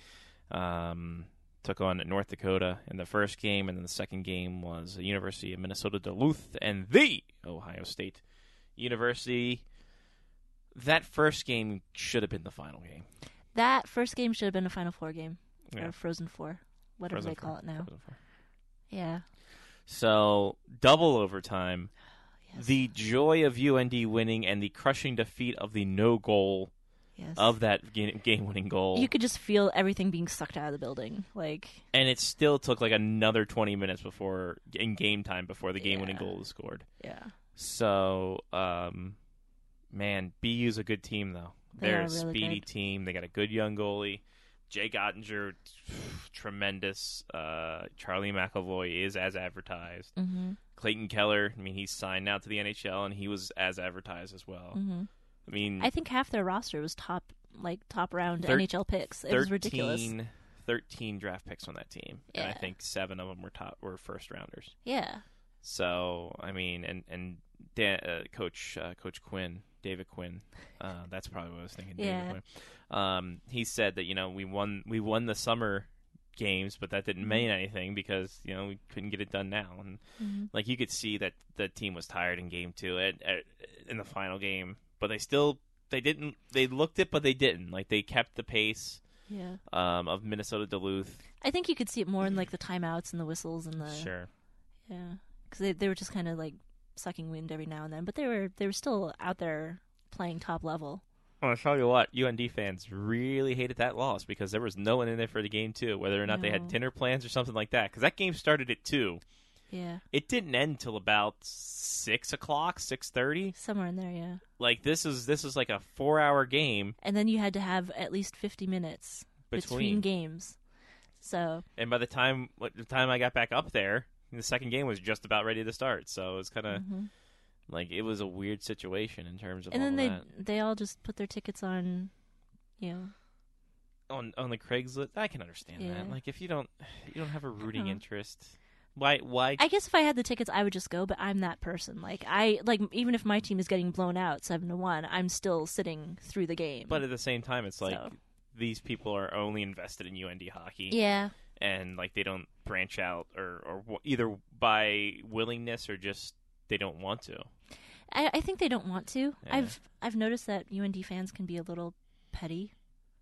um, took on North Dakota in the first game, and then the second game was the University of Minnesota Duluth and the Ohio State University. That first game should have been the final game. That first game should have been a Final Four game. Yeah. Or Frozen Four. Whatever Frozen they call Four. it now. Frozen Four. Yeah. So, double overtime. Yes. The joy of U N D winning and the crushing defeat of the no goal yes. of that game winning goal. You could just feel everything being sucked out of the building. Like, and it still took like another twenty minutes before, in game time, before the game winning Yeah. goal was scored. yeah. So, um, man, B U's a good team, though. They They're are a really speedy good. team. They got a good young goalie. Jake Ottinger, tremendous. Uh, Charlie McAvoy is as advertised. Mm-hmm. Clayton Keller, I mean, he's signed now to the N H L, and he was as advertised as well. Mm-hmm. I mean, I think half their roster was top, like, top round Thir- N H L picks. It was ridiculous. thirteen, thirteen draft picks on that team, and I Yeah. think seven of them were top were first rounders. Yeah. So I mean, and and Dan, uh, Coach uh, Coach Quinn, David Quinn, uh, that's probably what I was thinking. Yeah. David Quinn. Um, he said that you know we won we won the summer games, but that didn't mean anything because you know we couldn't get it done now. And Mm-hmm. like you could see that the team was tired in game two at, at, in the final game, but they still they didn't they looked it, but they didn't. Like they kept the pace. Yeah. Um, of Minnesota Duluth. I think you could see it more in, like, the timeouts and the whistles and the... Sure. Yeah. Because they, they were just kind of, like, sucking wind every now and then. But they were they were still out there playing top level. Well, I'll tell you what, U N D fans really hated that loss because there was no one in there for the game too, whether or not they had No. dinner plans or something like that. Because that game started at two. Yeah. It didn't end till about six o'clock, six thirty. Somewhere in there, yeah. Like this is this is like a four-hour game And then you had to have at least fifty minutes between, between. games. So, And by the time what the time I got back up there, the second game was just about ready to start. So it was kind of mhm. like it was a weird situation in terms of and all then they of that. they all just put their tickets on, you know. on on the Craigslist, I can understand Yeah. that. Like if you don't you don't have a rooting know. interest, why why I guess if I had the tickets, I would just go. But I'm that person. Like I like even if my team is getting blown out seven to one, I'm still sitting through the game. But at the same time, it's like So. these people are only invested in U N D hockey, yeah, and like they don't branch out or or w- either by willingness or just they don't want to. I, I think they don't want to. Yeah. I've I've noticed that U N D fans can be a little petty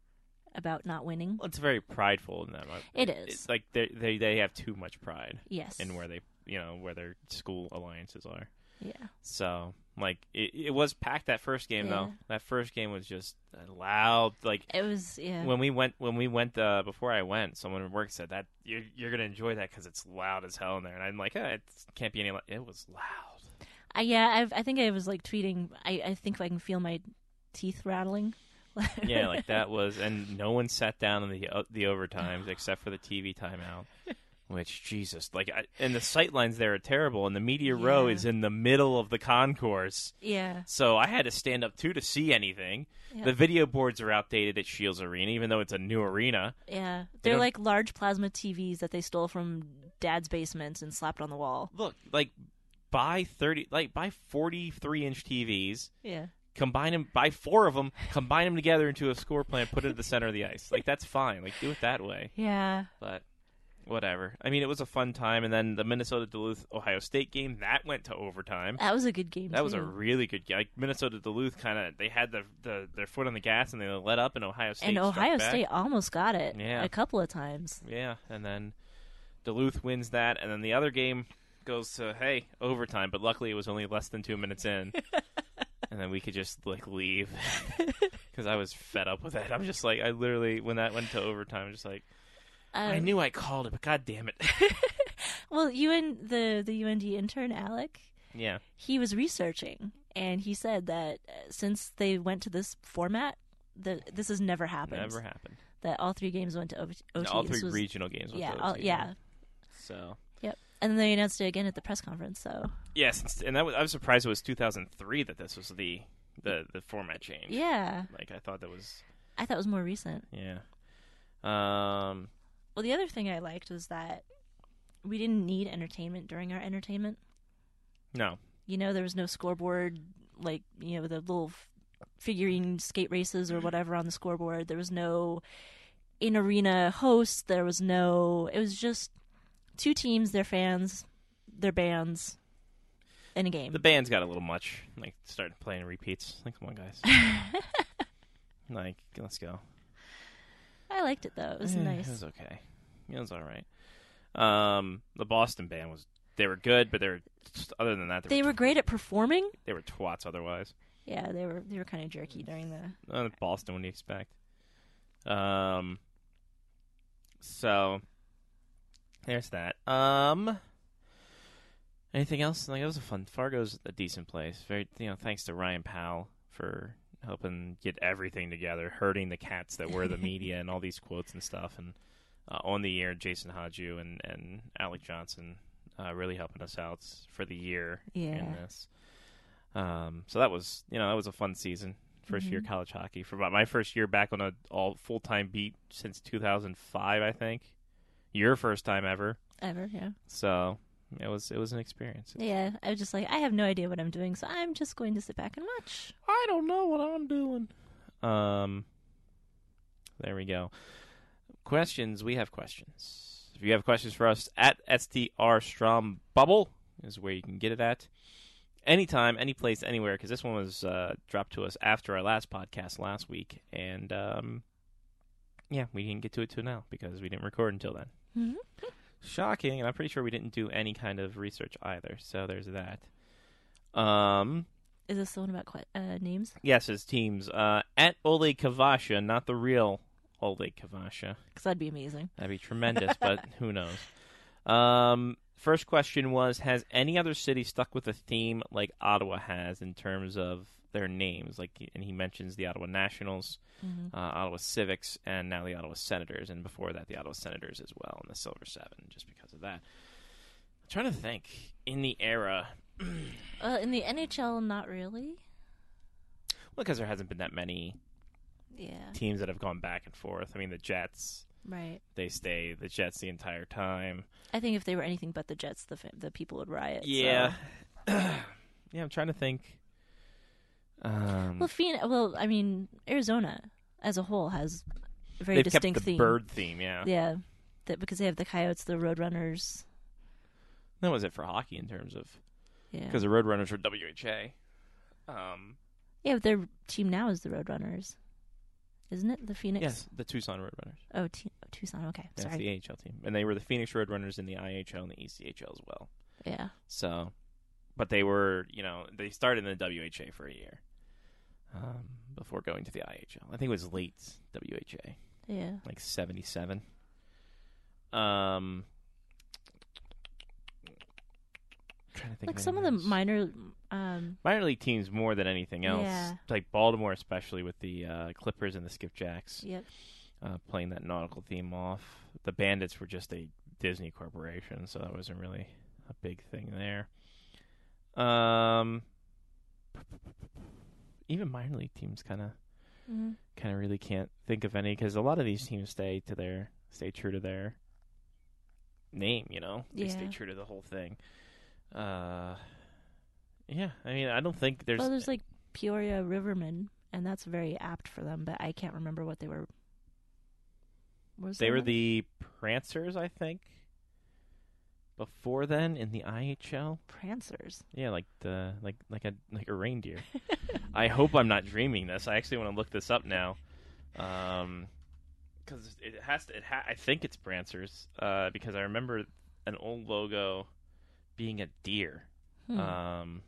about not winning. Well, it's very prideful in them. It It- is. It's like they they they have too much pride Yes. in where they you know where their school alliances are. Yeah. So like it it was packed that first game though. Yeah. That first game was just loud. Like It was. Yeah. when we went when we went uh, before I went, someone at work said that you're you're gonna enjoy that because it's loud as hell in there, and I'm like, eh, it can't be any. Li-. It was loud. I, yeah. I've, I think I was like tweeting. I I think I can feel my teeth rattling. Yeah, like that was, and no one sat down in the uh, the overtimes except for the T V timeout. Which Jesus, like, I, and the sight lines there are terrible, and the media row Yeah. is in the middle of the concourse, Yeah. so I had to stand up too to see anything. Yeah. The video boards are outdated at Shields Arena, even though it's a new arena. Yeah. They They're don't- like large plasma T Vs that they stole from Dad's basement and slapped on the wall. Look, like buy thirty, like buy forty-three inch T Vs. Yeah. Combine them, buy four of them, combine them together into a score plan, put it at the center of the ice. Like that's fine. Like do it that way. Yeah. But whatever. I mean, it was a fun time, and then the Minnesota Duluth Ohio State game that went to overtime. That was a good game. That was a too. really good game. Like Minnesota Duluth kind of they had the, the their foot on the gas and they let up, and Ohio State And struck Ohio back. State almost got it Yeah. a couple of times. Yeah, and then Duluth wins that, and then the other game goes to hey overtime, but luckily it was only less than two minutes in. And then we could just like leave because I was fed up with it. I'm just like I literally when that went to overtime, I'm just like I Um, knew I called it, but god damn it. Well, you and the the U N D intern Alec, Yeah, he was researching, and he said that uh, since they went to this format, that this has never happened. never happened. That all three games went to O T. And all This three was- regional games. went Yeah, to all, O T. yeah, So yep. And then they announced it again at the press conference. So yes, and that was, I was surprised it was two thousand three that this was the The the format change. Yeah. Like I thought that was. I thought it was more recent. Yeah. Um. Well, the other thing I liked was that we didn't need entertainment during our entertainment. No. You know, there was no scoreboard, like, you know, the little f- figurine skate races or whatever on the scoreboard. There was no in-arena host. There was no... It was just two teams, their fans, their bands, and a game. The band's got a little much. Like, started playing repeats. Like, come on, guys. Like, let's go. I liked it, though. It was Eh, nice. It was okay. It was all right. Um, the Boston band was... They were good, but they were... Just, other than that, they, They were, were great at performing. they were twats otherwise. Yeah, they were they were kind of jerky during the... Uh, Boston, what do you expect? Um, so, there's that. Um, anything else? Like, it was a fun... Fargo's a decent place. Very, you know, thanks to Ryan Powell for helping get everything together, hurting the cats that were the media and all these quotes and stuff. And uh, on the air, Jason Hodju and, and Alec Johnson uh, really helping us out for the year Yeah. in this. Um, so that was, you know, that was a fun season. First Mhm. year college hockey. For my first year back on a all full time beat since two thousand five, I think. Your first time ever. Ever, yeah. So it was it was an experience. Yeah, I was just like, I have no idea what I'm doing, so I'm just going to sit back and watch. I don't know what I'm doing. Um, there we go. Questions. We have questions. If you have questions for us, at S T R Strom Bubble is where you can get it at. Anytime, any place, anywhere, because this one was uh, dropped to us after our last podcast last week. And, um, yeah, we didn't get to it till now because we didn't record until then. Mm-hmm. Shocking, and I'm pretty sure we didn't do any kind of research either, so there's that. Um, Is this the one about que- uh, names? yes, his teams. Uh, at Oleg Kavasha, not the real Oleg Kavasha. Because that'd be amazing. That'd be tremendous, but who knows? Um, first question was, has any other city stuck with a theme like Ottawa has in terms of their names? Like, and he mentions the Ottawa Nationals, Mm-hmm. uh, Ottawa Civics, and now the Ottawa Senators, and before that the Ottawa Senators as well, and the Silver Seven, just because of that. I'm trying to think. In the era... Uh, in the N H L, not really. Well, because there hasn't been that many Yeah. teams that have gone back and forth. I mean, the Jets, Right. they stay the Jets the entire time. I think if they were anything but the Jets, the fa- the people would riot. Yeah. So. Yeah, I'm trying to think. Um, Well, Phoenix, well, I mean, Arizona as a whole has a very they've distinct kept the theme. bird theme, yeah. Yeah. That, because they have the Coyotes, the Roadrunners. That was it for hockey in terms of... Yeah. Because the Roadrunners were W H A. Um, Yeah, but their team now is the Roadrunners. Isn't it? The Phoenix? yes, the Tucson Roadrunners. Oh, T- oh Tucson. Okay. That's Sorry. the A H L team. And they were the Phoenix Roadrunners in the I H L and the E C H L as well. Yeah. So, but they were, you know, they started in the W H A for a year um, before going to the I H L. I think it was late W H A, Yeah. like seventy-seven. Um, trying to think Like of some of the anything else. minor. Um, minor league teams more than anything else. Yeah. Like Baltimore, especially with the uh, Clippers and the Skipjacks. yep. Uh, playing that nautical theme off. The Bandits were just a Disney corporation, so that wasn't really a big thing there. Um, even minor league teams kind of, Mm-hmm. kind of really can't think of any because a lot of these teams stay to their, stay true to their name. You know, they stay Yeah. true to the whole thing. Uh, yeah. I mean, I don't think there's. Well, there's like Peoria Rivermen, and that's very apt for them, but I can't remember what they were. What was They that were one? the Prancers, I think. Before then, in the I H L, Prancers. yeah, like the like like a like a reindeer. I hope I'm not dreaming this. I actually want to look this up now, um, because it has to. It ha- I think it's Prancers, uh, because I remember an old logo being a deer. Hmm. Um,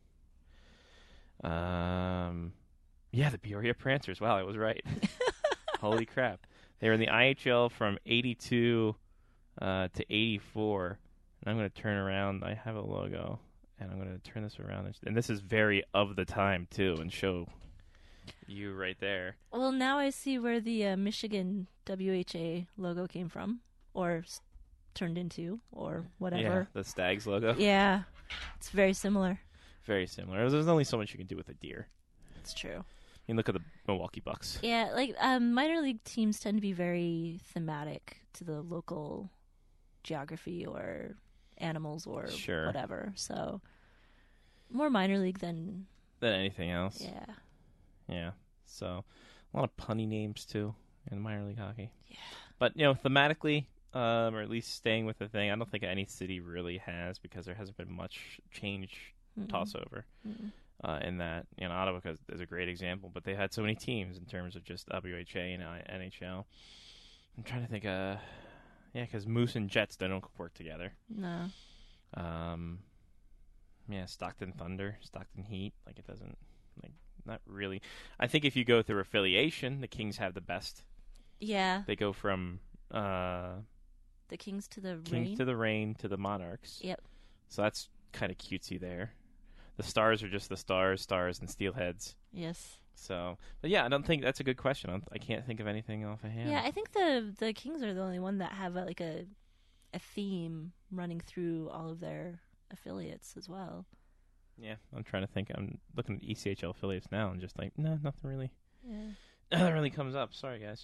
um, yeah, the Peoria Prancers. Wow, I was right. Holy crap! They were in the I H L from eighty-two uh, to eighty-four. And I'm going to turn around. I have a logo, and I'm going to turn this around. And this is very of the time, too, and show you right there. Well, now I see where the uh, Michigan W H A logo came from, or s- turned into, or Yeah, whatever. the Stags logo. Yeah. It's very similar. Very similar. There's only so much you can do with a deer. It's true. I mean, look at the Milwaukee Bucks. Yeah, like um, minor league teams tend to be very thematic to the local geography or animals or Sure. whatever. So more minor league than Than anything else. yeah. Yeah. So a lot of punny names too in minor league hockey. Yeah. But you know, thematically, um, or at least staying with the thing, I don't think any city really has because there hasn't been much change Mm-mm. toss over. Mm-mm. Uh, in that, you know, Ottawa is a great example, but they had so many teams in terms of just W H A and N H L. I'm trying to think, uh, yeah, because Moose and Jets, they don't work together. No. Um, yeah, Stockton Thunder, Stockton Heat, like it doesn't, like, not really. I think if you go through affiliation, the Kings have the best. Yeah. They go from uh, The Kings to the Kings Rain. to the Rain to the Monarchs. Yep. So that's kind of cutesy there. The Stars are just the Stars, Stars, and Steelheads. Yes. So, but yeah, I don't think that's a good question. I'm, I can't think of anything off of hand. Yeah, I think the the Kings are the only one that have a, like a a theme running through all of their affiliates as well. Yeah, I'm trying to think. I'm looking at E C H L affiliates now and just like, no, nothing really, Yeah. nothing really comes up. Sorry, guys.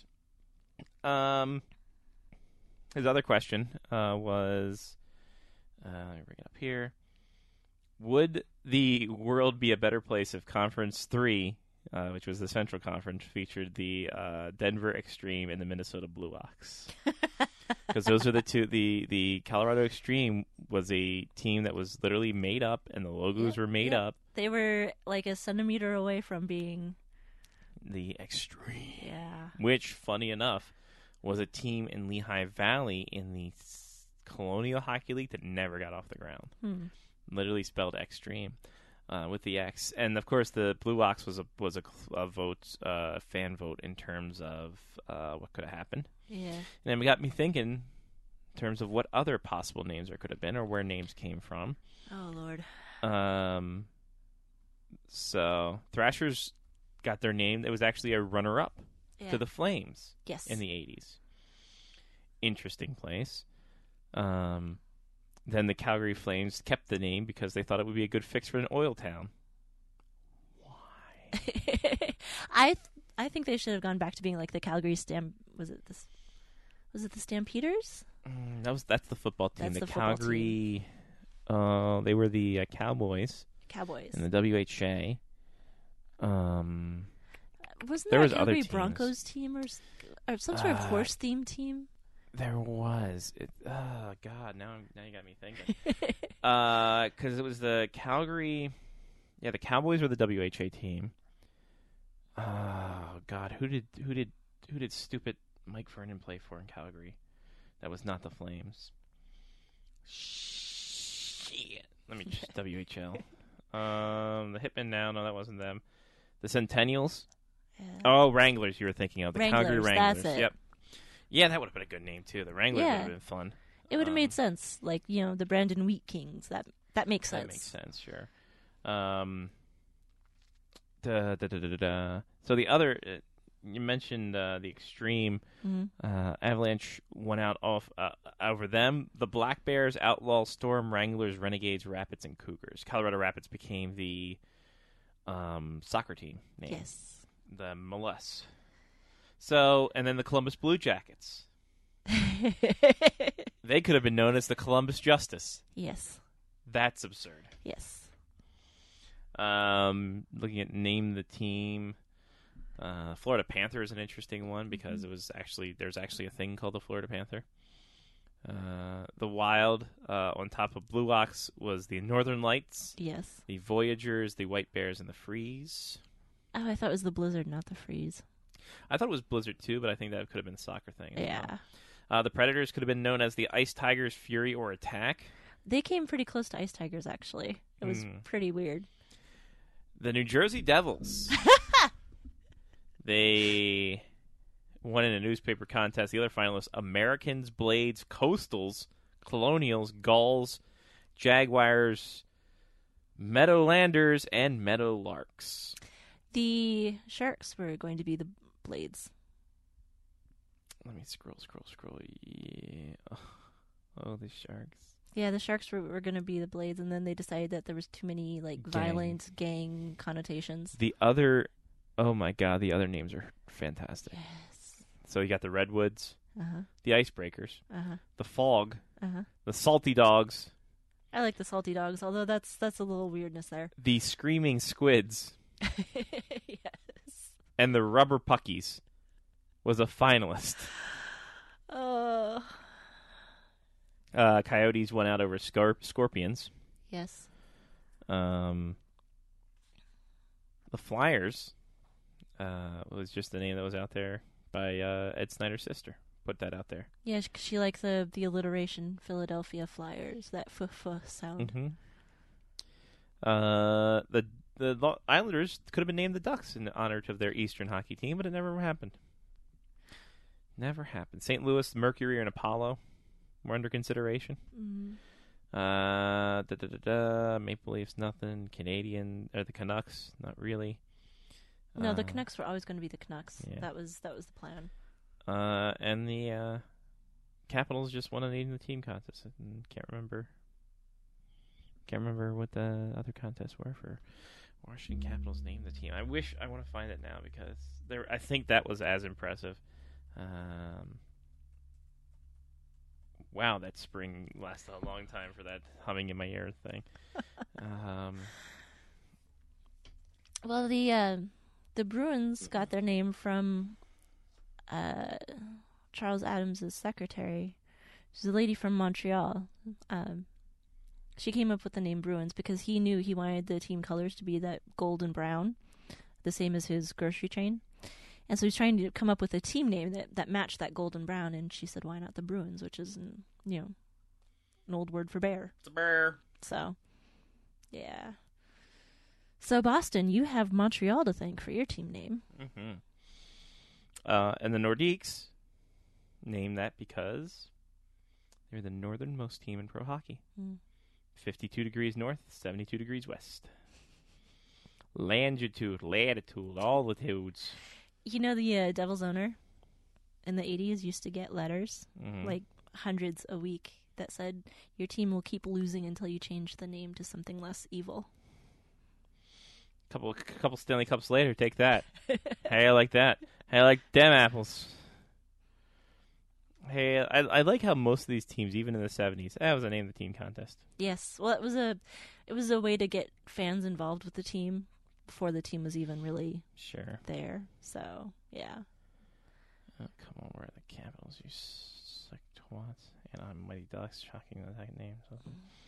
Um, his other question uh, was, uh, let me bring it up here. Would the world be a better place if Conference three, uh, which was the Central Conference, featured the uh, Denver Extreme and the Minnesota Blue Ox? Because those are the two. The, the Colorado Extreme was a team that was literally made up, and the logos Yep, were made yep. up. They were like a centimeter away from being The Extreme. yeah. Which, funny enough, was a team in Lehigh Valley in the Colonial Hockey League that never got off the ground. Hmm. Literally spelled Extreme uh, with the X. And, of course, the Blue Ox was a was a, a vote, uh, fan vote in terms of uh, what could have happened. Yeah. And then it got me thinking in terms of what other possible names there could have been or where names came from. Oh Lord. Um, so Thrashers got their name. It was actually a runner-up Yeah. to the Flames yes. in the eighties. Interesting place. Um, then the Calgary Flames kept the name because they thought it would be a good fix for an oil town. Why? I th- I think they should have gone back to being like the Calgary Stamp. Was it this? Was it the Stampeders? Mm, that was that's the football team. That's the, the football Calgary. Uh, they were the uh, Cowboys Cowboys. in the W H A. Um, Wasn't there there was a other Calgary teams. Broncos team or, s- or some sort of Uh, horse themed team? there was. It, oh God! Now, I'm, now you got me thinking. Uh, because it was the Calgary. Yeah, the Cowboys were the W H A team. Oh God, who did who did who did stupid Mike Vernon play for in Calgary? That was not the Flames. Shit. Let me just W H L. Um, the Hitmen now. No, that wasn't them. The Centennials. Yeah. Oh, Wranglers. You were thinking of the Calgary Wranglers, Wranglers. that's it. Yep. Yeah, that would have been a good name too. The Wranglers Yeah. would have been fun. It would have um, made sense, like you know, the Brandon Wheat Kings. That that makes sense. That makes sense, sure. Um, da, da, da, da, da, da. So the other, uh, you mentioned uh, the Extreme. Mhm. Uh, Avalanche went out off uh, over them. The Black Bears, Outlaws, Storm, Wranglers, Renegades, Rapids, and Cougars. Colorado Rapids became the um, soccer team name. Yes. The M L S. So, and then the Columbus Blue Jackets. They could have been known as the Columbus Justice. yes. That's absurd. Yes. Um, looking at name the team, uh, Florida Panther is an interesting one because Mhm. it was actually there's actually a thing called the Florida Panther. Uh, the Wild uh, on top of Blue Ox was the Northern Lights, Yes. the Voyagers, the White Bears, and the Freeze. Oh, I thought it was the Blizzard, not the Freeze. I thought it was Blizzard too, but I think that could have been a soccer thing. as Yeah. well. Uh, the Predators could have been known as the Ice Tigers, Fury, or Attack. They came pretty close to Ice Tigers, actually. It was Hmm. pretty weird. The New Jersey Devils. They won in a newspaper contest. The other finalists: Americans, Blades, Coastals, Colonials, Gulls, Jaguars, Meadowlanders, and Meadowlarks. The Sharks were going to be the Blades. Let me scroll, scroll, scroll. Yeah. Oh, the Sharks. Yeah, the Sharks were, were going to be the Blades, and then they decided that there was too many like Gang. violent gang connotations. The other, oh my God, the other names are fantastic. Yes. So you got the Redwoods, Uh huh. the Icebreakers, Uh huh. the Fog, Uh huh. the Salty Dogs, I like the Salty Dogs, although that's that's a little weirdness there. the Screaming Squids, Yes. and the Rubber Puckies was a finalist. Oh. Uh, Coyotes went out over Scorp- Scorpions. Yes. Um, the Flyers uh, was just the name that was out there by uh, Ed Snyder's sister. Put that out there. Yeah, she, she liked the the alliteration Philadelphia Flyers, that f f sound. Mm-hmm. Uh, the the Lo- Islanders could have been named the Ducks in honor of their Eastern hockey team, but it never happened. Never happened. Saint Louis, Mercury, and Apollo were under consideration. Mm. Uh, da da da da. Maple Leafs, nothing. Canadian or the Canucks, not really. No, the Uh, Canucks were always going to be the Canucks. yeah. That was that was the plan. Uh, and the uh, Capitals just won a name the team contest. I can't remember. Can't remember what the other contests were for Washington Capitals named the team. I wish I want to find it now because there. I think that was as impressive. Um, wow, that spring lasted a long time for that humming in my ear thing. um, Well, the uh, the Bruins got their name from uh, Charles Adams' secretary. She's a lady from Montreal. Um, she came up with the name Bruins because he knew he wanted the team colors to be that gold and brown, the same as his grocery chain. And so he's trying to come up with a team name that, that matched that gold and brown. And she said, why not the Bruins, which is, an, you know, an old word for bear. it's a bear. So, yeah. So, Boston, you have Montreal to thank for your team name. Mm-hmm. Uh, and the Nordiques named that because they're the northernmost team in pro hockey. Mm. fifty-two degrees north, seventy-two degrees west. Longitude, latitude, altitudes. You know, the uh, Devil's owner in the eighties used to get letters, Mm-hmm. like hundreds a week, that said, your team will keep losing until you change the name to something less evil. Couple, couple Stanley Cups later, take that. Hey, I like that. Hey, I like them apples. Hey, I I like how most of these teams, even in the seventies, that was a name of the team contest. Yes, well, it was a, it was a way to get fans involved with the team before the team was even really Sure. there. So, yeah. Oh, come on, where are the Capitals? You sick twats. And I'm Mighty Ducks, shocking that that name. So.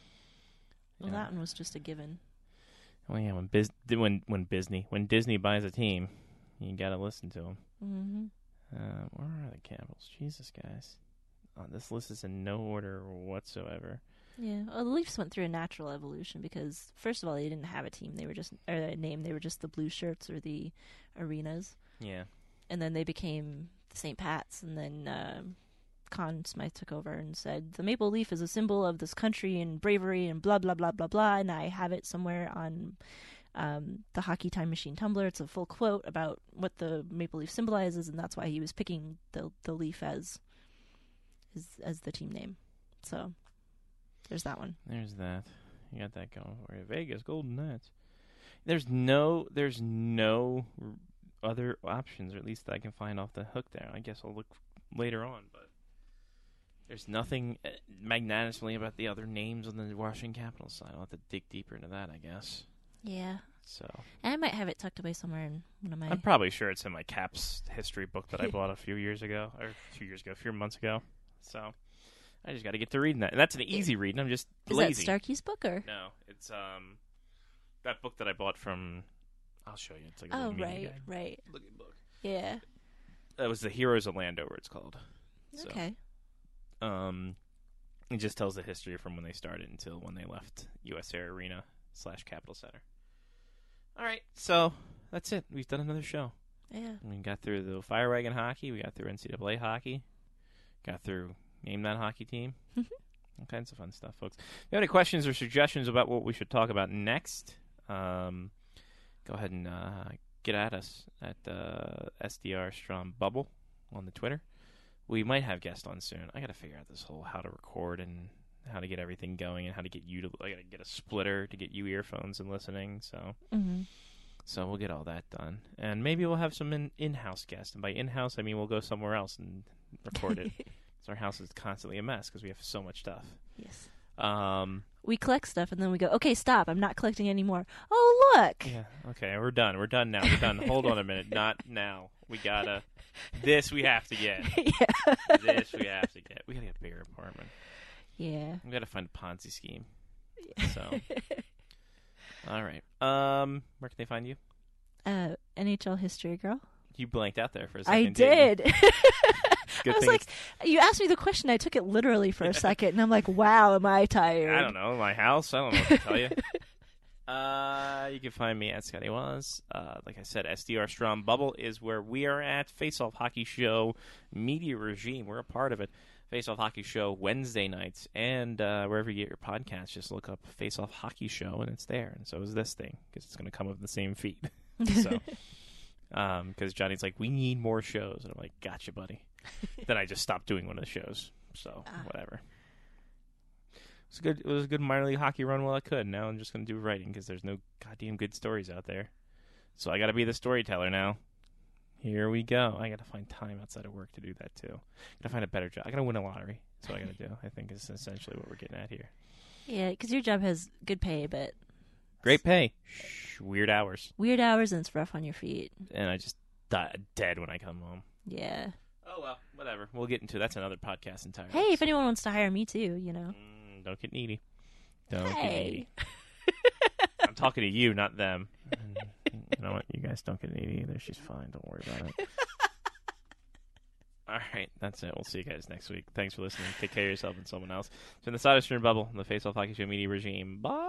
Well, Yeah. that one was just a given. Well, yeah, when Biz, when when Disney when Disney buys a team, you gotta listen to them. Mm-hmm. Uh, where are the Capitals? Jesus, guys, oh, this list is in no order whatsoever. Yeah, well, the Leafs went through a natural evolution because, first of all, they didn't have a team; they were just or a name. They were just the Blue Shirts or the Arenas, Yeah, and then they became the Saint Pats, and then um Conn Smythe took over and said the maple leaf is a symbol of this country and bravery and blah blah blah blah blah. And I have it somewhere on um, the Hockey Time Machine Tumblr. It's a full quote about what the maple leaf symbolizes, and that's why he was picking the the leaf as as, as the team name. So there's that one. there's that. You got that going for you. Vegas Golden Knights. There's no there's no other options, or at least I can find off the hook there. I guess I'll look later on, but. There's nothing uh, magnanimously about the other names on the Washington Capitals side. I'll have to dig deeper into that, I guess. Yeah, So and I might have it tucked away somewhere in one of my. I'm probably sure it's in my Caps history book that I bought a few years ago, or a few years ago, a few months ago. So I just got to get to reading that, and that's an easy read. And I'm just Is lazy. that Starkey's book or? No, it's um that book that I bought from. I'll show you. It's like a Oh little mini right, guide. right. Looking book. Yeah. That was the Heroes of Landover. It's called. So, Okay. Um, it just tells the history from when they started until when they left U S Air Arena slash Capitol Center. All right, so that's it. We've done another show. Yeah. We got through the Fire Wagon hockey. We got through N C double A hockey. Got through Name That Hockey Team. All kinds of fun stuff, folks. If you have any questions or suggestions about what we should talk about next, um, go ahead and uh, get at us at uh, S D R Strom Bubble on the Twitter. we might have guests on soon. I got to figure out this whole how to record and how to get everything going and how to get you to. I got to get a splitter to get you earphones and listening. So, Mm-hmm. so we'll get all that done, and maybe we'll have some in, in-house guests. And by in-house, I mean we'll go somewhere else and record it. So our house is constantly a mess because we have so much stuff. Yes. Um. We collect stuff and then we go, okay, stop. I'm not collecting anymore. Oh, look. Yeah. Okay, we're done. We're done now. We're done. Hold on a minute. Not now. We gotta. This we have to get. Yeah. This we have to get. We gotta get a bigger apartment. Yeah. We gotta find a Ponzi scheme. So. All right. Um. Where can they find you? uh, N H L history girl. You blanked out there for a second. I didn't you? did. Good I was thing like, you asked me the question. I took it literally for a second, and I'm like, wow, am I tired? I don't know. My house. I don't know what to tell you. Uh, you can find me at Scotty Was. Uh, like I said, S D R Strom Bubble is where we are at. Face Off Hockey Show Media Regime. We're a part of it. Face Off Hockey Show Wednesday nights, and uh, wherever you get your podcast, just look up Face Off Hockey Show, and it's there. And so is this thing because it's going to come with the same feed. So, um, because Johnny's like, we need more shows, and I'm like, gotcha, buddy. Then I just stopped doing one of the shows. So Ah. whatever. It was a good. It was a good minor league hockey run while I could. Now I'm just going to do writing because there's no goddamn good stories out there. So I got to be the storyteller now. Here we go. I got to find time outside of work to do that too. Got to find a better job. I got to win a lottery. That's what I got to do. I think is essentially what we're getting at here. Yeah, because your job has good pay, but Great pay, Shh, weird hours, weird hours, and it's rough on your feet. and I just die dead when I come home. Yeah. Oh well, whatever. We'll get into that's another podcast entirely. Hey, if anyone wants to hire me too, you know. Mm, don't get needy. Don't get Hey. needy. I'm talking to you, not them. And you know what? You guys don't get needy either. She's fine. Don't worry about it. All right, that's it. We'll see you guys next week. Thanks for listening. Take care of yourself and someone else. It's been the Soda Stream Bubble, the Face Off Hockey Show Media Regime. Bye.